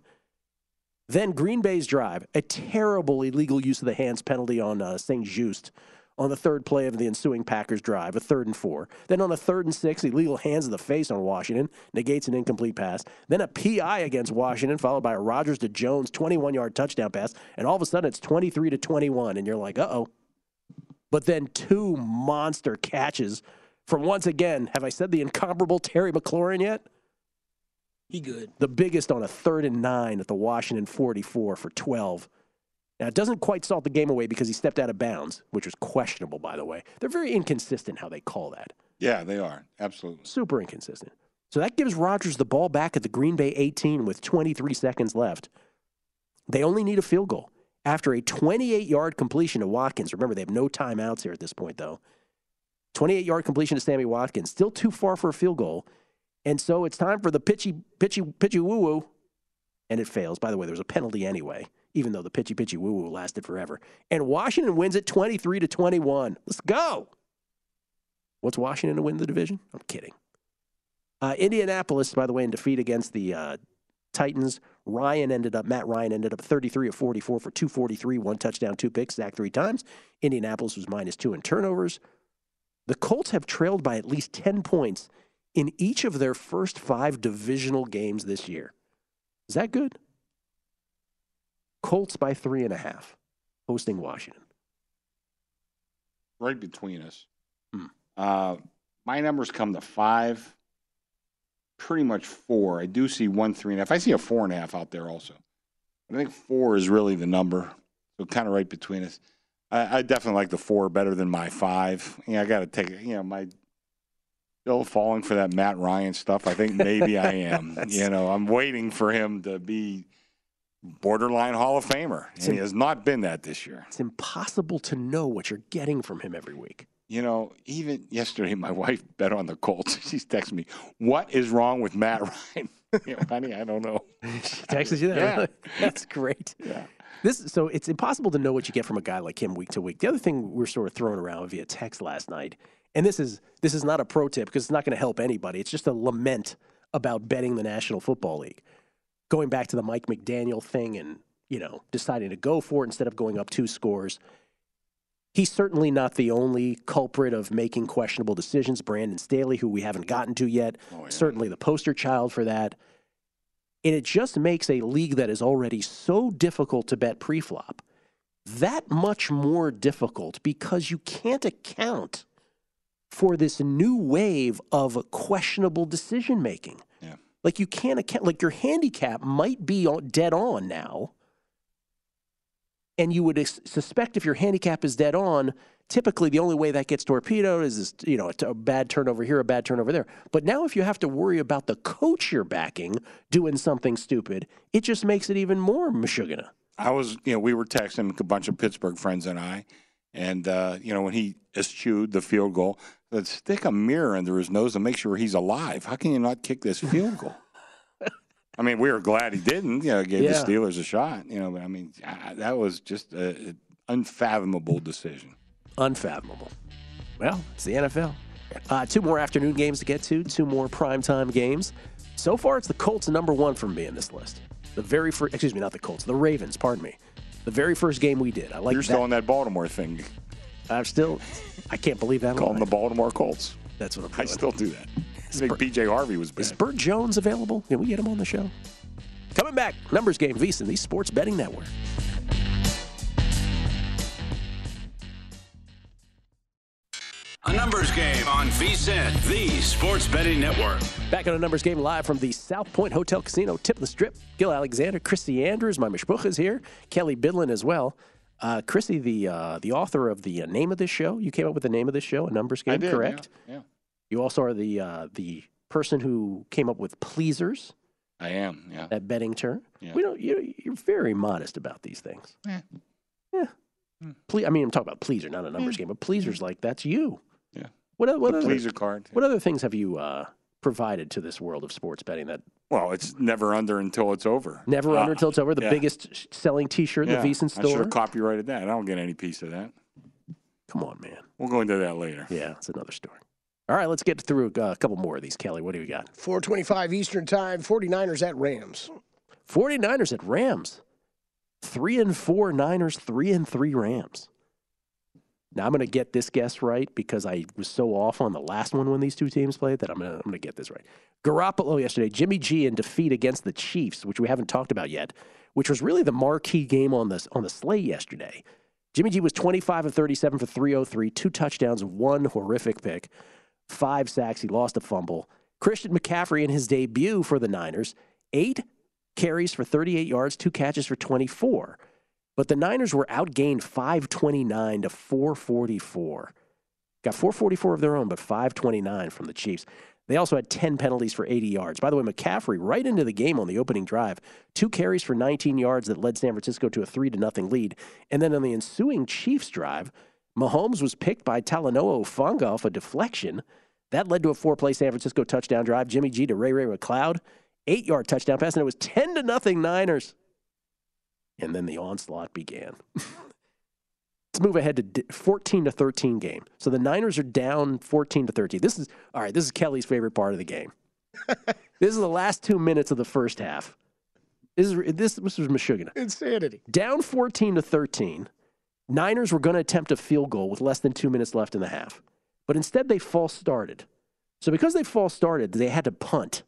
Then Green Bay's drive, a terrible illegal use of the hands penalty on uh, Saint-Just on the third play of the ensuing Packers drive, a third and four. Then on a third and six, illegal hands of the face on Washington, negates an incomplete pass. Then a P I against Washington, followed by a Rodgers to Jones twenty-one-yard touchdown pass, and all of a sudden it's twenty-three to twenty-one, and you're like, uh-oh. But then two monster catches from, once again, have I said the incomparable Terry McLaurin yet? He good. The biggest on a third and nine at the Washington forty-four for twelve. Now, it doesn't quite salt the game away because he stepped out of bounds, which was questionable, by the way. They're very inconsistent how they call that. Yeah, they are. Absolutely. Super inconsistent. So that gives Rodgers the ball back at the Green Bay eighteen with twenty-three seconds left. They only need a field goal. After a twenty-eight-yard completion to Watkins, remember they have no timeouts here at this point, though. twenty-eight-yard completion to Sammy Watkins, still too far for a field goal. And so it's time for the pitchy, pitchy, pitchy woo-woo. And it fails. By the way, there was a penalty anyway, even though the pitchy, pitchy woo-woo lasted forever. And Washington wins it twenty-three to twenty-one. Let's go. What's Washington to win the division? I'm kidding. Uh, Indianapolis, by the way, in defeat against the uh, Titans. Ryan ended up, Matt Ryan ended up thirty-three of forty-four for two forty-three, one touchdown, two picks, sacked three times. Indianapolis was minus two in turnovers. The Colts have trailed by at least ten points in each of their first five divisional games this year. Is that good? Colts by three and a half, hosting Washington. Right between us. Hmm. Uh, my numbers come to five, pretty much four. I do see one, three and a half. I see a four and a half out there also. I think four is really the number, so kind of right between us. I, I definitely like the four better than my five. Yeah, I got to take it. You know, my Still falling for that Matt Ryan stuff. I think maybe I am. You know, I'm waiting for him to be borderline Hall of Famer, and he has not been that this year. It's impossible to know what you're getting from him every week. You know, even yesterday, my wife bet on the Colts. She's texting me, "What is wrong with Matt Ryan?" You know, honey, I don't know. She texted you that? Yeah. Really? That's great. Yeah. This so it's impossible to know what you get from a guy like him week to week. The other thing we're sort of throwing around via text last night, and this is this is not a pro tip because it's not going to help anybody. It's just a lament about betting the National Football League. Going back to the Mike McDaniel thing and, you know, deciding to go for it instead of going up two scores. He's certainly not the only culprit of making questionable decisions. Brandon Staley, who we haven't gotten to yet, oh, yeah. certainly the poster child for that. And it just makes a league that is already so difficult to bet pre-flop that much more difficult because you can't account for this new wave of questionable decision-making. Yeah. Like you can't account, like your handicap might be dead on now. And you would ex- suspect if your handicap is dead on, typically the only way that gets torpedoed is, this, you know, a, t- a bad turnover here, a bad turnover there. But now if you have to worry about the coach you're backing doing something stupid, it just makes it even more mashugana. I was, you know, we were texting a bunch of Pittsburgh friends and I, and, uh, you know, when he eschewed the field goal, let's stick a mirror under his nose and make sure he's alive. How can you not kick this field goal? I mean, we were glad he didn't, you know, gave yeah. the Steelers a shot, you know, but I mean, I, that was just an unfathomable decision. Unfathomable. Well, it's the N F L. Uh, two more afternoon games to get to, two more primetime games. So far, it's the Colts number one for me in this list. The very first, excuse me, not the Colts, the Ravens, pardon me. The very first game we did. I like You're that. still on that Baltimore thing. I'm still, I can't believe that. Call them the Baltimore Colts. That's what I'm doing. I still do that. I think P J Harvey was bad. Is Burt Jones available? Can we get him on the show? Coming back, Numbers Game, VSiN, the Sports Betting Network. A Numbers Game on VSiN, the Sports Betting Network. Back on a Numbers Game live from the South Point Hotel Casino, tip of the strip. Gil Alexander, Chrissy Andrews, my mishpucha is here. Kelly Bidlin as well. Uh, Chrissy, the uh, the author of the uh, name of this show. You came up with the name of this show, A Numbers Game, I did, correct? Yeah, yeah. You also are the uh, the person who came up with Pleasers. I am, yeah. That betting term. Yeah. We don't. You, you're very modest about these things. Yeah. Yeah. Mm. Ple- I mean, I'm talking about Pleaser, not a numbers yeah. game, but Pleasers like that's you. Yeah. What, what the other Pleaser card. What other things have you uh, provided to this world of sports betting? That well, it's never under until it's over. Never uh, under until it's over. The yeah. biggest selling T-shirt in yeah. the VSiN store. I should have copyrighted that. I don't get any piece of that. Come on, man. We'll go into that later. Yeah, it's another story. All right, let's get through a couple more of these, Kelly. What do we got? four twenty-five Eastern Time, 49ers at Rams. 49ers at Rams. Three and four Niners, three and three Rams. Now, I'm going to get this guess right because I was so off on the last one when these two teams played that I'm going to I'm going to get this right. Garoppolo yesterday, Jimmy G in defeat against the Chiefs, which we haven't talked about yet, which was really the marquee game on the, on the slate yesterday. Jimmy G was twenty-five of thirty-seven for three oh three, two touchdowns, one horrific pick, five sacks. He lost a fumble. Christian McCaffrey in his debut for the Niners, eight carries for thirty-eight yards, two catches for twenty-four. But the Niners were outgained five twenty-nine to four forty-four. Got four forty-four of their own, but five twenty-nine from the Chiefs. They also had ten penalties for eighty yards. By the way, McCaffrey right into the game on the opening drive. Two carries for nineteen yards that led San Francisco to a three to nothing lead. And then on the ensuing Chiefs drive, Mahomes was picked by Talanoa Hufanga off a deflection. That led to a four-play San Francisco touchdown drive. Jimmy G to Ray Ray McCloud. Eight-yard touchdown pass, and it was ten to nothing Niners. And then the onslaught began. Let's move ahead to fourteen to thirteen game. So the Niners are down fourteen to thirteen. This is all right. This is Kelly's favorite part of the game. This is the last two minutes of the first half. This is this, this was Meshuggah. Insanity. Down fourteen to thirteen. Niners were going to attempt a field goal with less than two minutes left in the half, but instead they false started. So because they false started, they had to punt.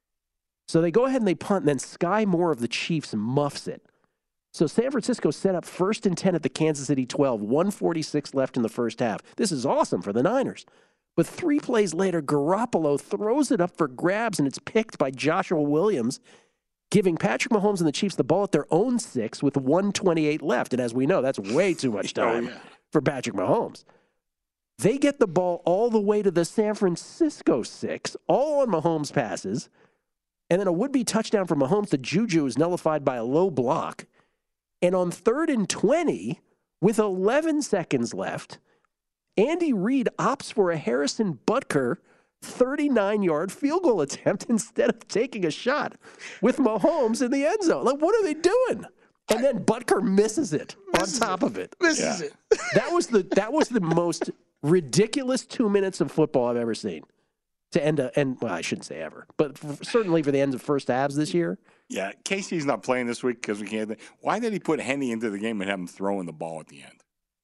So they go ahead and they punt, and then Sky Moore of the Chiefs muffs it. So San Francisco set up first and ten at the Kansas City twelve, one forty-six left in the first half. This is awesome for the Niners. But three plays later, Garoppolo throws it up for grabs, and it's picked by Joshua Williams, giving Patrick Mahomes and the Chiefs the ball at their own six with one twenty-eight left. And as we know, that's way too much time oh, yeah. for Patrick Mahomes. They get the ball all the way to the San Francisco six, all on Mahomes' passes. And then a would-be touchdown for Mahomes to Juju is nullified by a low block. And on third and twenty, with eleven seconds left, Andy Reid opts for a Harrison Butker thirty-nine-yard field goal attempt instead of taking a shot with Mahomes in the end zone. Like, what are they doing? And then Butker misses it misses on top it. of it. Misses yeah. it. That was the that was the most ridiculous two minutes of football I've ever seen. To end a, and well, I shouldn't say ever, but for, certainly for the ends of first halves this year. Yeah, Casey's not playing this week because we can't. Why did he put Henny into the game and have him throwing the ball at the end?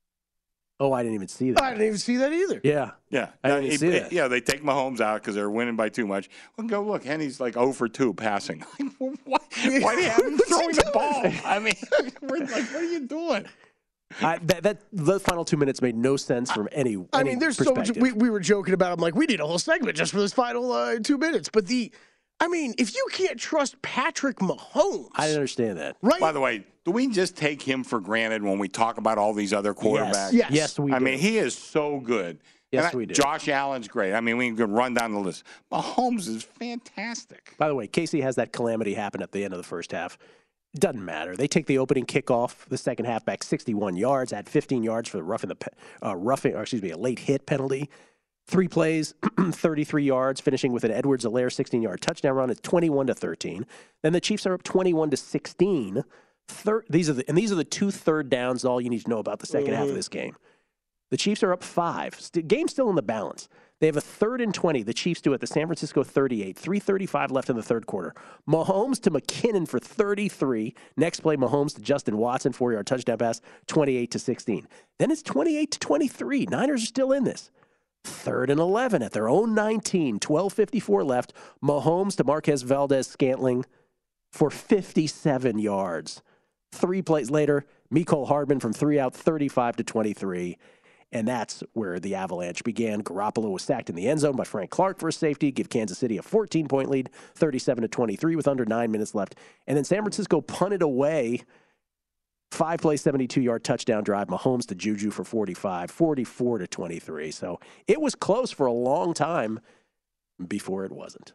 Oh, I didn't even see that. I didn't even see that either. Yeah. Yeah. I didn't even it, see it, that. Yeah, they take Mahomes out because they're winning by too much. Well, go look. Henny's like oh for two passing. why, why do you have him throwing the ball? I mean, we're like, what are you doing? I, that, that the final two minutes made no sense from any. I any mean, there's so much. We, we were joking about. I'm like, we need a whole segment just for this final uh, two minutes. But the, I mean, if you can't trust Patrick Mahomes, I didn't understand that. Right? By the way, do we just take him for granted when we talk about all these other quarterbacks? Yes, yes, yes we. I do. mean, he is so good. Yes, I, we do. Josh Allen's great. I mean, we can run down the list. Mahomes is fantastic. By the way, Casey has that calamity happen at the end of the first half. It doesn't matter. They take the opening kickoff, the second half back sixty-one yards, add fifteen yards for the roughing the uh, roughing, or excuse me, a late hit penalty. Three plays, thirty-three yards, finishing with an Edwards-Helaire sixteen-yard touchdown run. It's twenty-one to thirteen. Then the Chiefs are up twenty-one to sixteen. Third, these are the, and these are the two third downs. All you need to know about the second mm-hmm. half of this game. The Chiefs are up five. St- game still in the balance. They have a third and twenty. The Chiefs do at the San Francisco thirty-eight. three thirty-five left in the third quarter. Mahomes to McKinnon for thirty-three. Next play, Mahomes to Justin Watson, four-yard touchdown pass, twenty-eight to sixteen. Then it's twenty-eight to twenty-three. Niners are still in this. Third and eleven at their own nineteen. twelve fifty-four left. Mahomes to Marquez Valdez-Scantling for fifty-seven yards. Three plays later, Mecole Hardman from three out, thirty-five to twenty-three. And that's where the avalanche began. Garoppolo was sacked in the end zone by Frank Clark for a safety, give Kansas City a fourteen-point lead, thirty-seven to twenty-three with under nine minutes left. And then San Francisco punted away, five-play, seventy-two-yard touchdown drive. Mahomes to Juju for forty-five, forty-four to twenty-three. So it was close for a long time before it wasn't.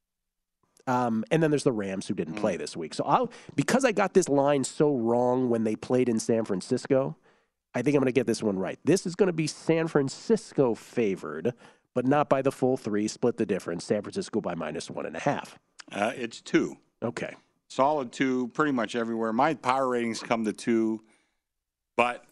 Um, and then there's the Rams who didn't play this week. So I'll, because I got this line so wrong when they played in San Francisco, I think I'm going to get this one right. This is going to be San Francisco favored, but not by the full three. Split the difference. San Francisco by minus one and a half. Uh, it's two. Okay. Solid two, pretty much everywhere. My power ratings come to two, but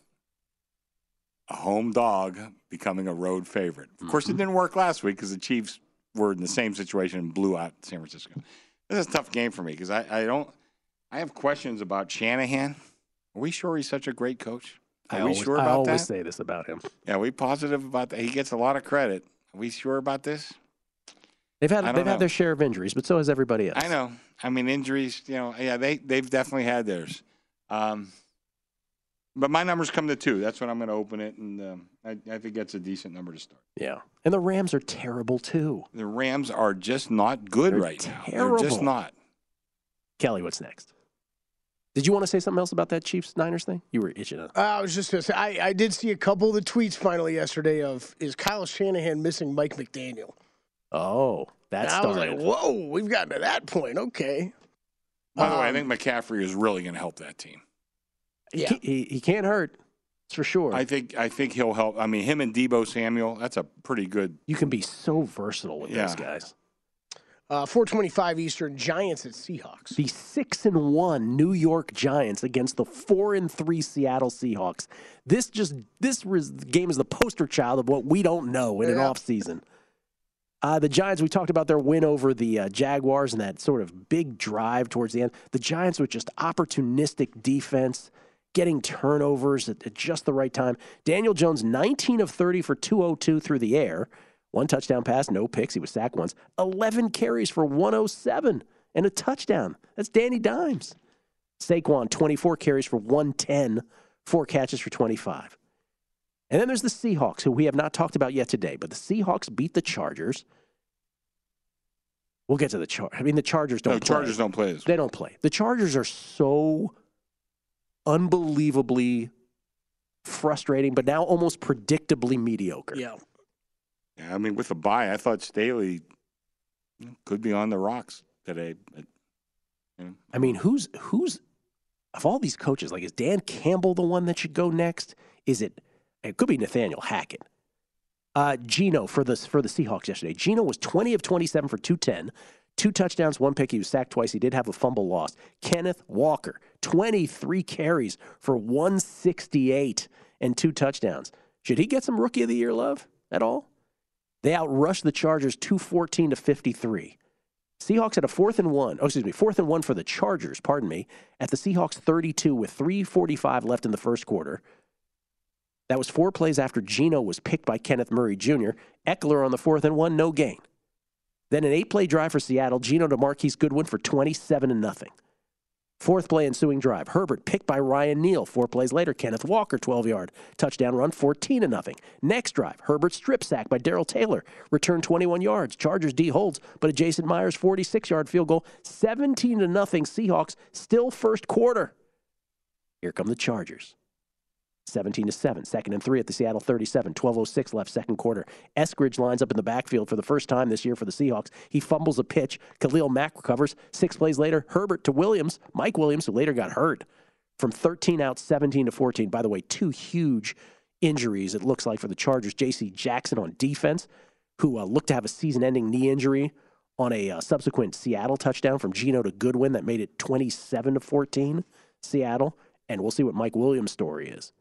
a home dog becoming a road favorite. Of course, it didn't work last week because the Chiefs were in the same situation and blew out San Francisco. This is a tough game for me because I, I don't. I have questions about Shanahan. Are we sure he's such a great coach? Are I we always, sure about I always that? say this about him. Yeah, are we positive about that? He gets a lot of credit. Are we sure about this? They've had they've know. had their share of injuries, but so has everybody else. I know. I mean, injuries. You know, yeah, they they've definitely had theirs. Um, but my numbers come to two. That's when I'm going to open it, and um, I, I think that's a decent number to start. Yeah, and the Rams are terrible too. The Rams are just not good They're right terrible. now. They're just not. Kelly, what's next? Did you want to say something else about that Chiefs-Niners thing? You were itching up. Uh, I was just going to say, I, I did see a couple of the tweets finally yesterday of, is Kyle Shanahan missing Mike McDaniel? Oh, that's I was like, whoa, we've gotten to that point. Okay. By the um, way, I think McCaffrey is really going to help that team. Yeah. He, he can't hurt. That's for sure. I think I think he'll help. I mean, him and Deebo Samuel, that's a pretty good. You can be so versatile with Yeah. those guys. Uh, four twenty-five Eastern, Giants at Seahawks. The six and one New York Giants against the four and three Seattle Seahawks. This just this res, game is the poster child of what we don't know in Yeah. an off season. Uh, the Giants, we talked about their win over the uh, Jaguars and that sort of big drive towards the end. The Giants with just opportunistic defense, getting turnovers at, at just the right time. Daniel Jones, nineteen of thirty for two oh two through the air. One touchdown pass, no picks. He was sacked once. eleven carries for one oh seven and a touchdown. That's Danny Dimes. Saquon, twenty-four carries for one ten, four catches for twenty-five. And then there's the Seahawks, who we have not talked about yet today. But the Seahawks beat the Chargers. We'll get to the Chargers. I mean, the Chargers don't No, play. Chargers don't play this. They don't play. The Chargers are so unbelievably frustrating, but now almost predictably mediocre. Yeah. Yeah, I mean, with the bye, I thought Staley could be on the rocks today. But, you know. I mean, who's who's of all these coaches? Like, is Dan Campbell the one that should go next? Is it? It could be Nathaniel Hackett. Uh, Geno for the for the Seahawks yesterday. Geno was twenty of twenty-seven for two ten, two touchdowns, one pick. He was sacked twice. He did have a fumble lost. Kenneth Walker, twenty-three carries for one sixty-eight and two touchdowns. Should he get some Rookie of the Year love at all? They outrushed the Chargers two fourteen to fifty-three. Seahawks had a fourth and one. Oh, excuse me, fourth and one for the Chargers, pardon me, at the Seahawks thirty-two with three forty-five left in the first quarter. That was four plays after Geno was picked by Kenneth Murray Junior Eckler on the fourth and one, no gain. Then an eight-play drive for Seattle. Geno to Marquise Goodwin for twenty-seven and nothing. Fourth play ensuing drive. Herbert picked by Ryan Neal. Four plays later, Kenneth Walker, twelve-yard touchdown run, fourteen to nothing. Next drive, Herbert strip sack by Darrell Taylor. Return twenty-one yards. Chargers D holds, but a Jason Myers forty-six-yard field goal, seventeen to nothing. Seahawks still first quarter. Here come the Chargers. seventeen to seven, second and three at the Seattle thirty-seven, twelve oh six left second quarter. Eskridge lines up in the backfield for the first time this year for the Seahawks. He fumbles a pitch. Khalil Mack recovers. Six plays later, Herbert to Williams, Mike Williams, who later got hurt, from thirteen out, seventeen to fourteen. By the way, two huge injuries, it looks like, for the Chargers. J C Jackson on defense, who uh, looked to have a season-ending knee injury on a uh, subsequent Seattle touchdown from Geno to Goodwin that made it twenty-seven to fourteen, Seattle. And we'll see what Mike Williams' story is.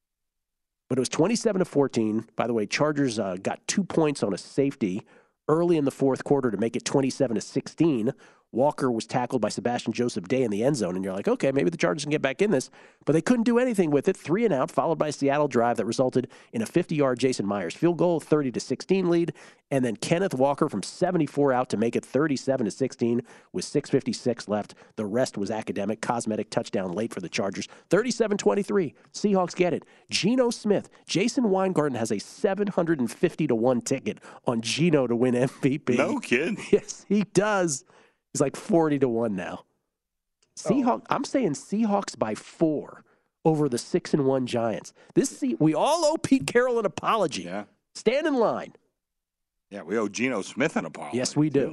But it was twenty-seven to fourteen. By the way, Chargers uh, got two points on a safety early in the fourth quarter to make it twenty-seven to sixteen. Walker was tackled by Sebastian Joseph Day in the end zone, and you're like, okay, maybe the Chargers can get back in this. But they couldn't do anything with it. Three and out, followed by a Seattle drive that resulted in a fifty-yard Jason Myers field goal, thirty to sixteen lead, and then Kenneth Walker from seventy-four out to make it thirty-seven to sixteen with six fifty-six left. The rest was academic, cosmetic touchdown late for the Chargers. thirty-seven twenty-three. Seahawks get it. Geno Smith. Jason Weingarten has a seven hundred fifty to one ticket on Geno to win M V P. No kid. Yes, he does. He's like forty to one now. Seahawks. Oh. I'm saying Seahawks by four over the six and one Giants. This we all owe Pete Carroll an apology. Yeah. Stand in line. Yeah, we owe Geno Smith an apology. Yes, we do.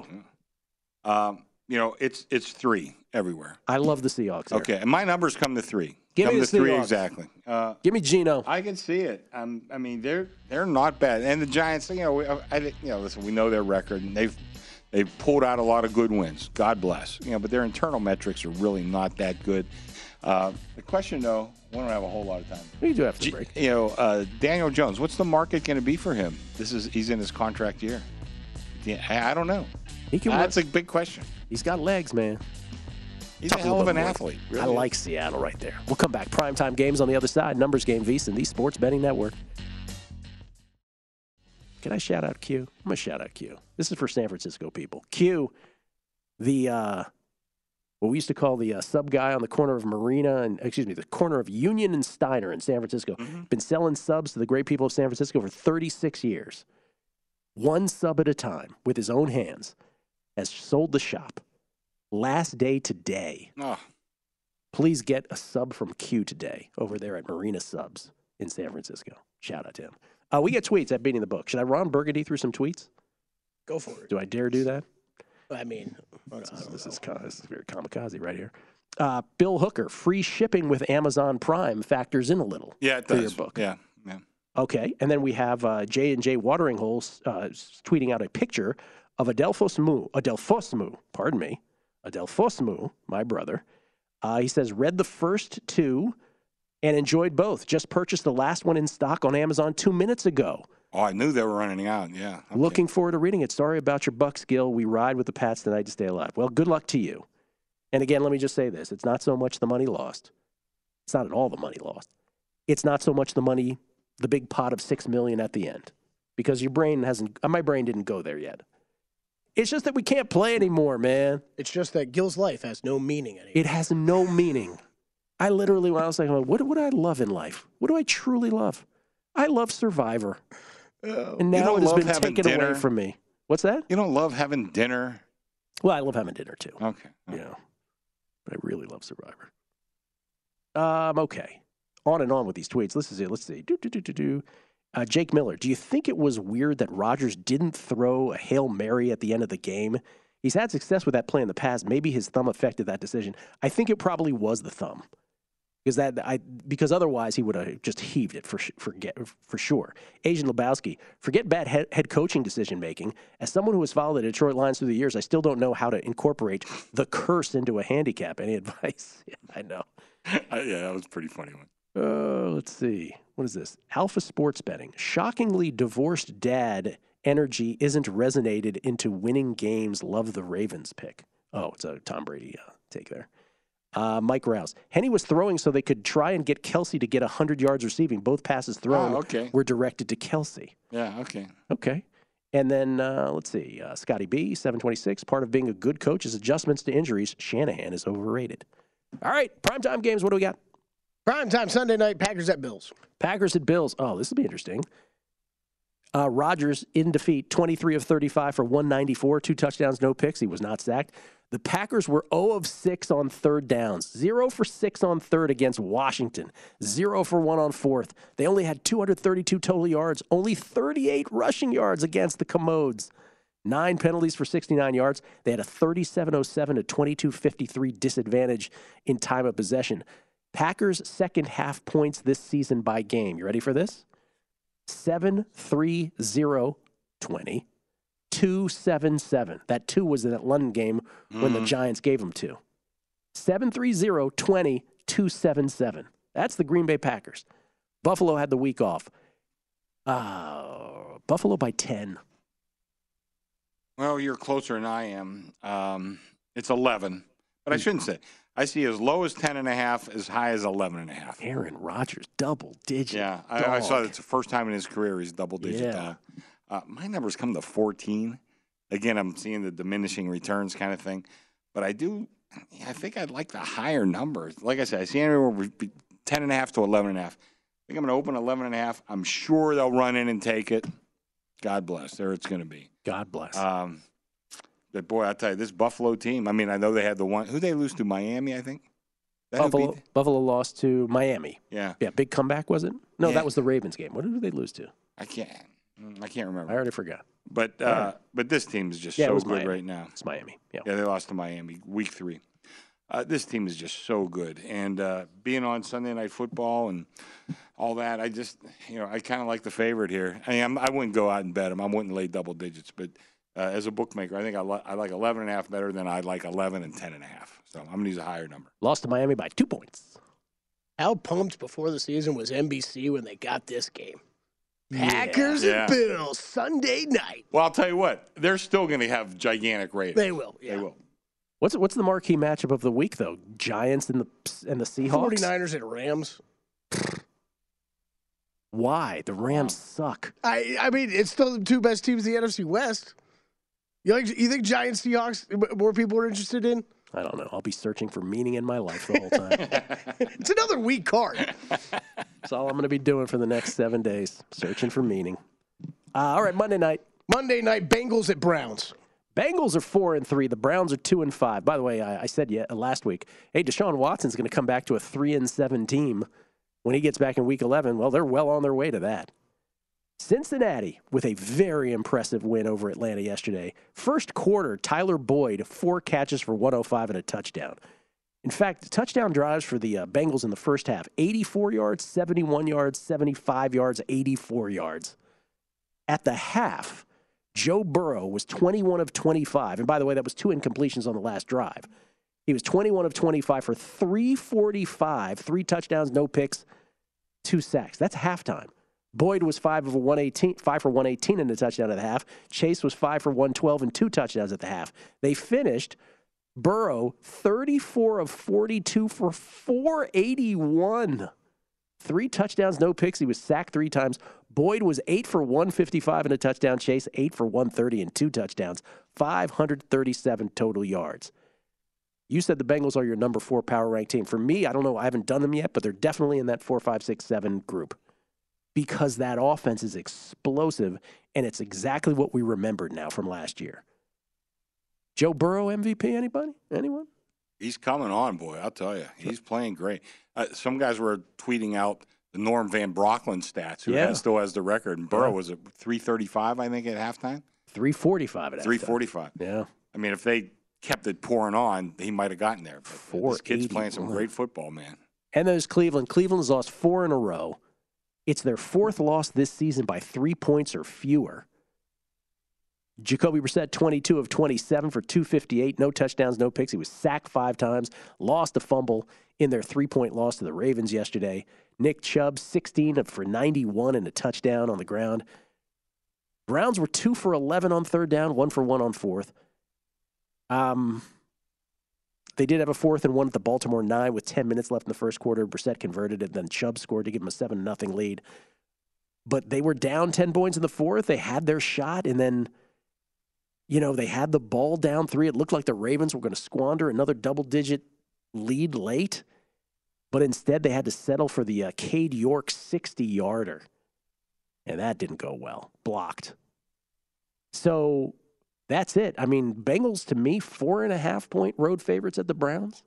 Um, you know, it's it's three everywhere. I love the Seahawks. Here. Okay, and my numbers come to three. Give come me to the three Seahawks. exactly. Uh, Give me Geno. I can see it. Um, I mean, they're they're not bad, and the Giants. You know, we, I, I, you know, listen, we know their record, and they've. They've pulled out a lot of good wins. God bless. You know, but their internal metrics are really not that good. Uh, the question, though, we don't have a whole lot of time. We do have to break. You know, uh, Daniel Jones, what's the market going to be for him? This is he's in his contract year. Yeah, I don't know. He can That's work. a big question. He's got legs, man. He's a hell of an athlete. Really I like Seattle right there. We'll come back. Primetime games on the other side. Numbers Game, VSiN, the Sports Betting Network. Can I shout out Q? I'm going to shout out Q. This is for San Francisco people. Q, the, uh, what we used to call the uh, sub guy on the corner of Marina and, excuse me, the corner of Union and Steiner in San Francisco. Mm-hmm. Been selling subs to the great people of San Francisco for thirty-six years. One sub at a time with his own hands. Has sold the shop. Last day today. Oh. Please get a sub from Q today over there at Marina Subs in San Francisco. Shout out to him. Uh, we get tweets at Beating the Book. Should I Ron Burgundy through some tweets? Go for it. Do I dare do that? I mean, this is, this is, this is very kamikaze right here. Uh, Bill Hooker, free shipping with Amazon Prime factors in a little. Yeah, it for does. Your book. Yeah, yeah. Okay, and then we have uh, J and J Watering Holes uh, tweeting out a picture of Adelphos Mu, Adelphos Mu, pardon me, Adelphos Mu, my brother. Uh, he says, read the first two and enjoyed both. Just purchased the last one in stock on Amazon two minutes ago. Oh, I knew they were running out, yeah. Okay. Looking forward to reading it. Sorry about your Bucks, Gil. We ride with the Pats tonight to stay alive. Well, good luck to you. And again, let me just say this. It's not so much the money lost. It's not at all the money lost. It's not so much the money, the big pot of six million dollars at the end. Because your brain hasn't, my brain didn't go there yet. It's just that we can't play anymore, man. It's just that Gil's life has no meaning anymore. It has no meaning. I literally, when I was like, what do I love in life? What do I truly love? I love Survivor. Oh, and now it has been taken dinner? away from me. What's that? You don't love having dinner? Well, I love having dinner, too. Okay. You know, but I really love Survivor. Um, okay. on and on with these tweets. Let's see. Let's see. Do, do, do, do, do. Uh, Jake Miller, do you think it was weird that Rodgers didn't throw a Hail Mary at the end of the game? He's had success with that play in the past. Maybe his thumb affected that decision. I think it probably was the thumb. Because that I because otherwise he would have just heaved it for for for sure. Asian Lebowski, forget bad head, head coaching decision making. As someone who has followed the Detroit Lions through the years, I still don't know how to incorporate the curse into a handicap. Any advice? Yeah, I know. Uh, yeah, that was a pretty funny one. Uh, let's see. What is this? Alpha Sports Betting. Shockingly, divorced dad energy isn't resonated into winning games. Love the Ravens pick. Oh, it's a Tom Brady uh, take there. Uh, Mike Rouse. Henny was throwing so they could try and get Kelsey to get one hundred yards receiving. Both passes thrown oh, okay. were directed to Kelsey. Yeah, okay. Okay. And then, uh, let's see, uh, Scotty B, seven twenty-six. Part of being a good coach is adjustments to injuries. Shanahan is overrated. All right, primetime games, what do we got? Primetime Sunday night, Packers at Bills. Packers at Bills. Oh, this will be interesting. Uh, Rodgers in defeat, twenty-three of thirty-five for one ninety-four, two touchdowns, no picks. He was not sacked. The Packers were zero of six on third downs, zero for six on third against Washington, zero for one on fourth. They only had two hundred thirty-two total yards, only thirty-eight rushing yards against the Commodes. Nine penalties for sixty-nine yards. They had a thirty-seven oh seven to twenty-two fifty-three disadvantage in time of possession. Packers' second half points this season by game. You ready for this? seven three zero twenty. two seven seven. That two was in that London game when mm. the Giants gave them two. seven three zero twenty two seven seven. That's the Green Bay Packers. Buffalo had the week off. Uh, Buffalo by ten. Well, you're closer than I am. Um, it's eleven. But I shouldn't say. I see as low as ten and a half, as high as eleven and a half. Aaron Rodgers, double digit. Yeah, I, I saw it's the first time in his career he's double digit. Yeah. Dog. Uh, my numbers come to fourteen. Again, I'm seeing the diminishing returns kind of thing. But I do, I think I'd like the higher numbers. Like I said, I see anywhere from ten and a half to eleven and a half. I think I'm going to open eleven and a half. I'm sure they'll run in and take it. God bless. There it's going to be. God bless. Um, but, boy, I tell you, this Buffalo team, I mean, I know they had the one. Who they lose to? Miami, I think? That Buffalo, beat? Buffalo lost to Miami. Yeah. Yeah, big comeback, was it? No, Yeah. that was the Ravens game. What did they lose to? I can't. I can't remember. I already forgot. But uh, Yeah. but this team is just Yeah, it so was good Miami. right now. It's Miami. Yeah. Yeah, they lost to Miami week three. Uh, this team is just so good. And uh, being on Sunday Night Football and all that, I just, you know, I kind of like the favorite here. I mean, I'm, I wouldn't go out and bet them. I wouldn't lay double digits. But uh, as a bookmaker, I think I, li- I like eleven and a half better than I like eleven and ten and a half. So I'm going to use a higher number. Lost to Miami by two points. How pumped before the season was N B C when they got this game? Packers Yeah. and Bills, Sunday night. Well, I'll tell you what, they're still going to have gigantic ratings. They will, yeah. They will. What's what's the marquee matchup of the week though? Giants and the and the Seahawks. 49ers and Rams. Why? The Rams suck. I I mean, it's still the two best teams in the N F C West. You like? You think Giants, Seahawks, more people are interested in? I don't know. I'll be searching for meaning in my life the whole time. It's another weak card. That's all I'm going to be doing for the next seven days, searching for meaning. Uh, all right, Monday night. Monday night, Bengals at Browns. Bengals are four and three. The Browns are two and five. By the way, I, I said yeah, last week, hey, Deshaun Watson's going to come back to a three and seven team when he gets back in Week eleven. Well, they're well on their way to that. Cincinnati with a very impressive win over Atlanta yesterday. First quarter, Tyler Boyd, four catches for one oh five and a touchdown. In fact, touchdown drives for the uh, Bengals in the first half, eighty-four yards, seventy-one yards, seventy-five yards, eighty-four yards. At the half, Joe Burrow was twenty-one of twenty-five. And by the way, that was two incompletions on the last drive. He was twenty-one of twenty-five for three forty-five, three touchdowns, no picks, two sacks. That's halftime. Boyd was five of one eighteen, five for one eighteen in the touchdown at the half. Chase was five for one twelve and two touchdowns at the half. They finished Burrow thirty-four of forty-two for four eighty-one. Three touchdowns, no picks. He was sacked three times. Boyd was eight for one fifty-five and a touchdown. Chase eight for one thirty and two touchdowns. five hundred thirty-seven total yards. You said the Bengals are your number four power ranked team. For me, I don't know. I haven't done them yet, but they're definitely in that four, five, six, seven group. Because that offense is explosive, and it's exactly what we remembered now from last year. Joe Burrow M V P, anybody? Anyone? He's coming on, boy. I'll tell you. He's playing great. Uh, some guys were tweeting out the Norm Van Brocklin stats, who Yeah. has, still has the record. And Burrow Yeah. was at three thirty-five, I think, at halftime. three forty-five at halftime. three forty-five. Yeah. I mean, if they kept it pouring on, he might have gotten there. But this kid's playing some great football, man. And those Cleveland. Cleveland's lost four in a row. It's their fourth loss this season by three points or fewer. Jacoby Brissett, twenty-two of twenty-seven for two fifty-eight. No touchdowns, no picks. He was sacked five times, lost a fumble in their three-point loss to the Ravens yesterday. Nick Chubb, sixteen for ninety-one and a touchdown on the ground. Browns were two for eleven on third down, one for one on fourth. Um, they did have a fourth and one at the Baltimore nine with ten minutes left in the first quarter. Brissett converted it, then Chubb scored to give them a seven nothing lead. But they were down ten points in the fourth. They had their shot, and then, you know, they had the ball down three. It looked like the Ravens were going to squander another double-digit lead late, but instead they had to settle for the uh, Cade York sixty-yarder, and that didn't go well. Blocked. So that's it. I mean, Bengals, to me, four and a half point road favorites at the Browns.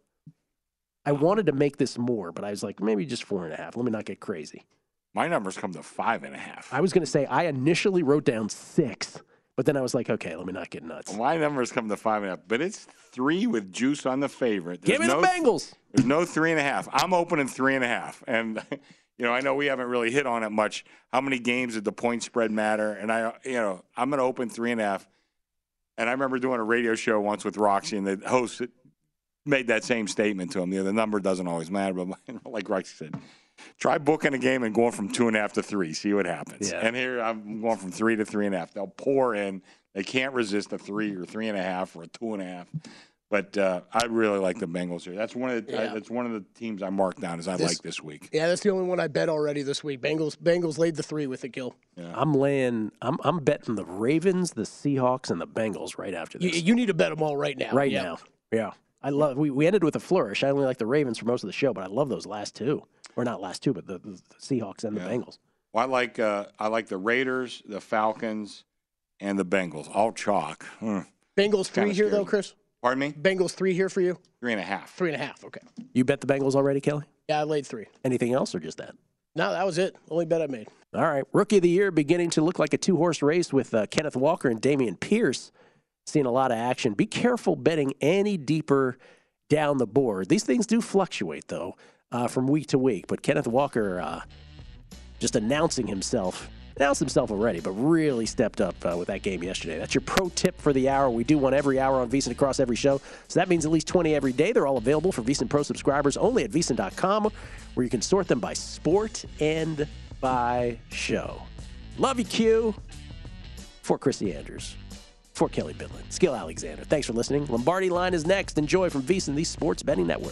I wanted to make this more, but I was like, maybe just four and a half. Let me not get crazy. My numbers come to five and a half. I was going to say, I initially wrote down six, but then I was like, okay, let me not get nuts. My numbers come to five and a half, but it's three with juice on the favorite. There's Give me no, the Bengals. There's no three and a half. I'm opening three and a half. And, you know, I know we haven't really hit on it much. How many games did the point spread matter? And, I, you know, I'm going to open three and a half. And I remember doing a radio show once with Roxy, and the host made that same statement to him. You know, the number doesn't always matter, but like Roxy said, try booking a game and going from two and a half to three. See what happens. Yeah. And here I'm going from three to three and a half. They'll pour in. They can't resist a three or three and a half or a two and a half. But uh, I really like the Bengals here. That's one of the Yeah. I, that's one of the teams I marked down as I This- like this week. Yeah, that's the only one I bet already this week. Bengals Bengals laid the three with the Gill. Yeah. I'm laying, I'm, I'm betting the Ravens, the Seahawks, and the Bengals right after You, this. you need to bet them all right now. right Yep. now. Yeah. I love, we, we ended with a flourish. I only like the Ravens for most of the show, but I love those last two. Or not last two, but the, the, the Seahawks and the Yeah. Bengals. Well, I like uh, I like the Raiders, the Falcons, and the Bengals. All chalk. Hmm. Bengals three Kinda here, scary. though, Chris? Pardon me? Bengals three here for you? Three and a half. Three and a half, okay. You bet the Bengals already, Kelly? Yeah, I laid three. Anything else or just that? No, that was it. Only bet I made. All right. Rookie of the year beginning to look like a two-horse race with uh, Kenneth Walker and Damian Pierce. Seeing a lot of action. Be careful betting any deeper down the board. These things do fluctuate, though, uh, from week to week. But Kenneth Walker uh, just announcing himself, announced himself already, but really stepped up uh, with that game yesterday. That's your pro tip for the hour. We do one every hour on VSiN across every show. So that means at least twenty every day. They're all available for VSiN Pro subscribers only at V S I N dot com, where you can sort them by sport and by show. Love you, Q. For Chrissy Andrews. For Kelly Bidlin. Skill Alexander. Thanks for listening. Lombardi Line is next. Enjoy from VSiN, the Sports Betting Network.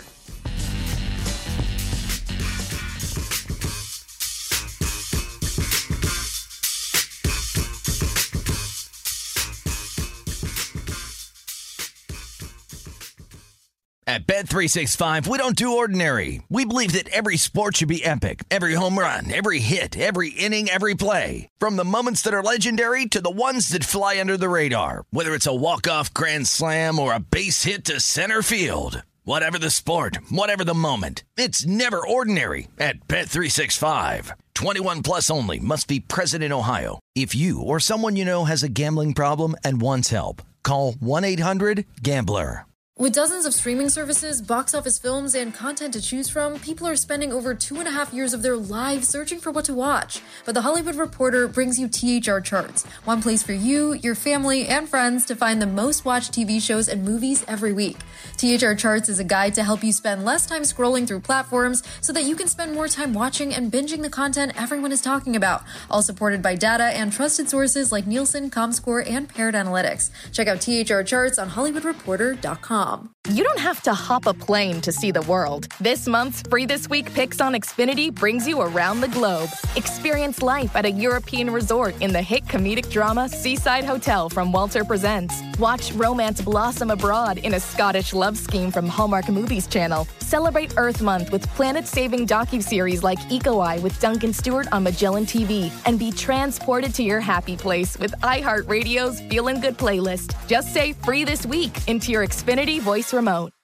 At Bet three sixty-five, we don't do ordinary. We believe that every sport should be epic. Every home run, every hit, every inning, every play. From the moments that are legendary to the ones that fly under the radar. Whether it's a walk-off grand slam or a base hit to center field. Whatever the sport, whatever the moment. It's never ordinary at Bet three sixty-five. twenty-one plus only. Must be present in Ohio. If you or someone you know has a gambling problem and wants help, call one eight hundred gambler. With dozens of streaming services, box office films, and content to choose from, people are spending over two and a half years of their lives searching for what to watch. But The Hollywood Reporter brings you T H R Charts, one place for you, your family, and friends to find the most watched T V shows and movies every week. T H R Charts is a guide to help you spend less time scrolling through platforms so that you can spend more time watching and binging the content everyone is talking about, all supported by data and trusted sources like Nielsen, ComScore, and Paired Analytics. Check out T H R Charts on hollywood reporter dot com. You don't have to hop a plane to see the world. This month's Free This Week Picks on Xfinity brings you around the globe. Experience life at a European resort in the hit comedic drama Seaside Hotel from Walter Presents. Watch romance blossom abroad in a Scottish love scheme from Hallmark Movies Channel. Celebrate Earth Month with planet-saving docuseries like Eco Eye with Duncan Stewart on Magellan T V. And be transported to your happy place with iHeartRadio's Feelin' Good playlist. Just say Free This Week into your Xfinity voice remote.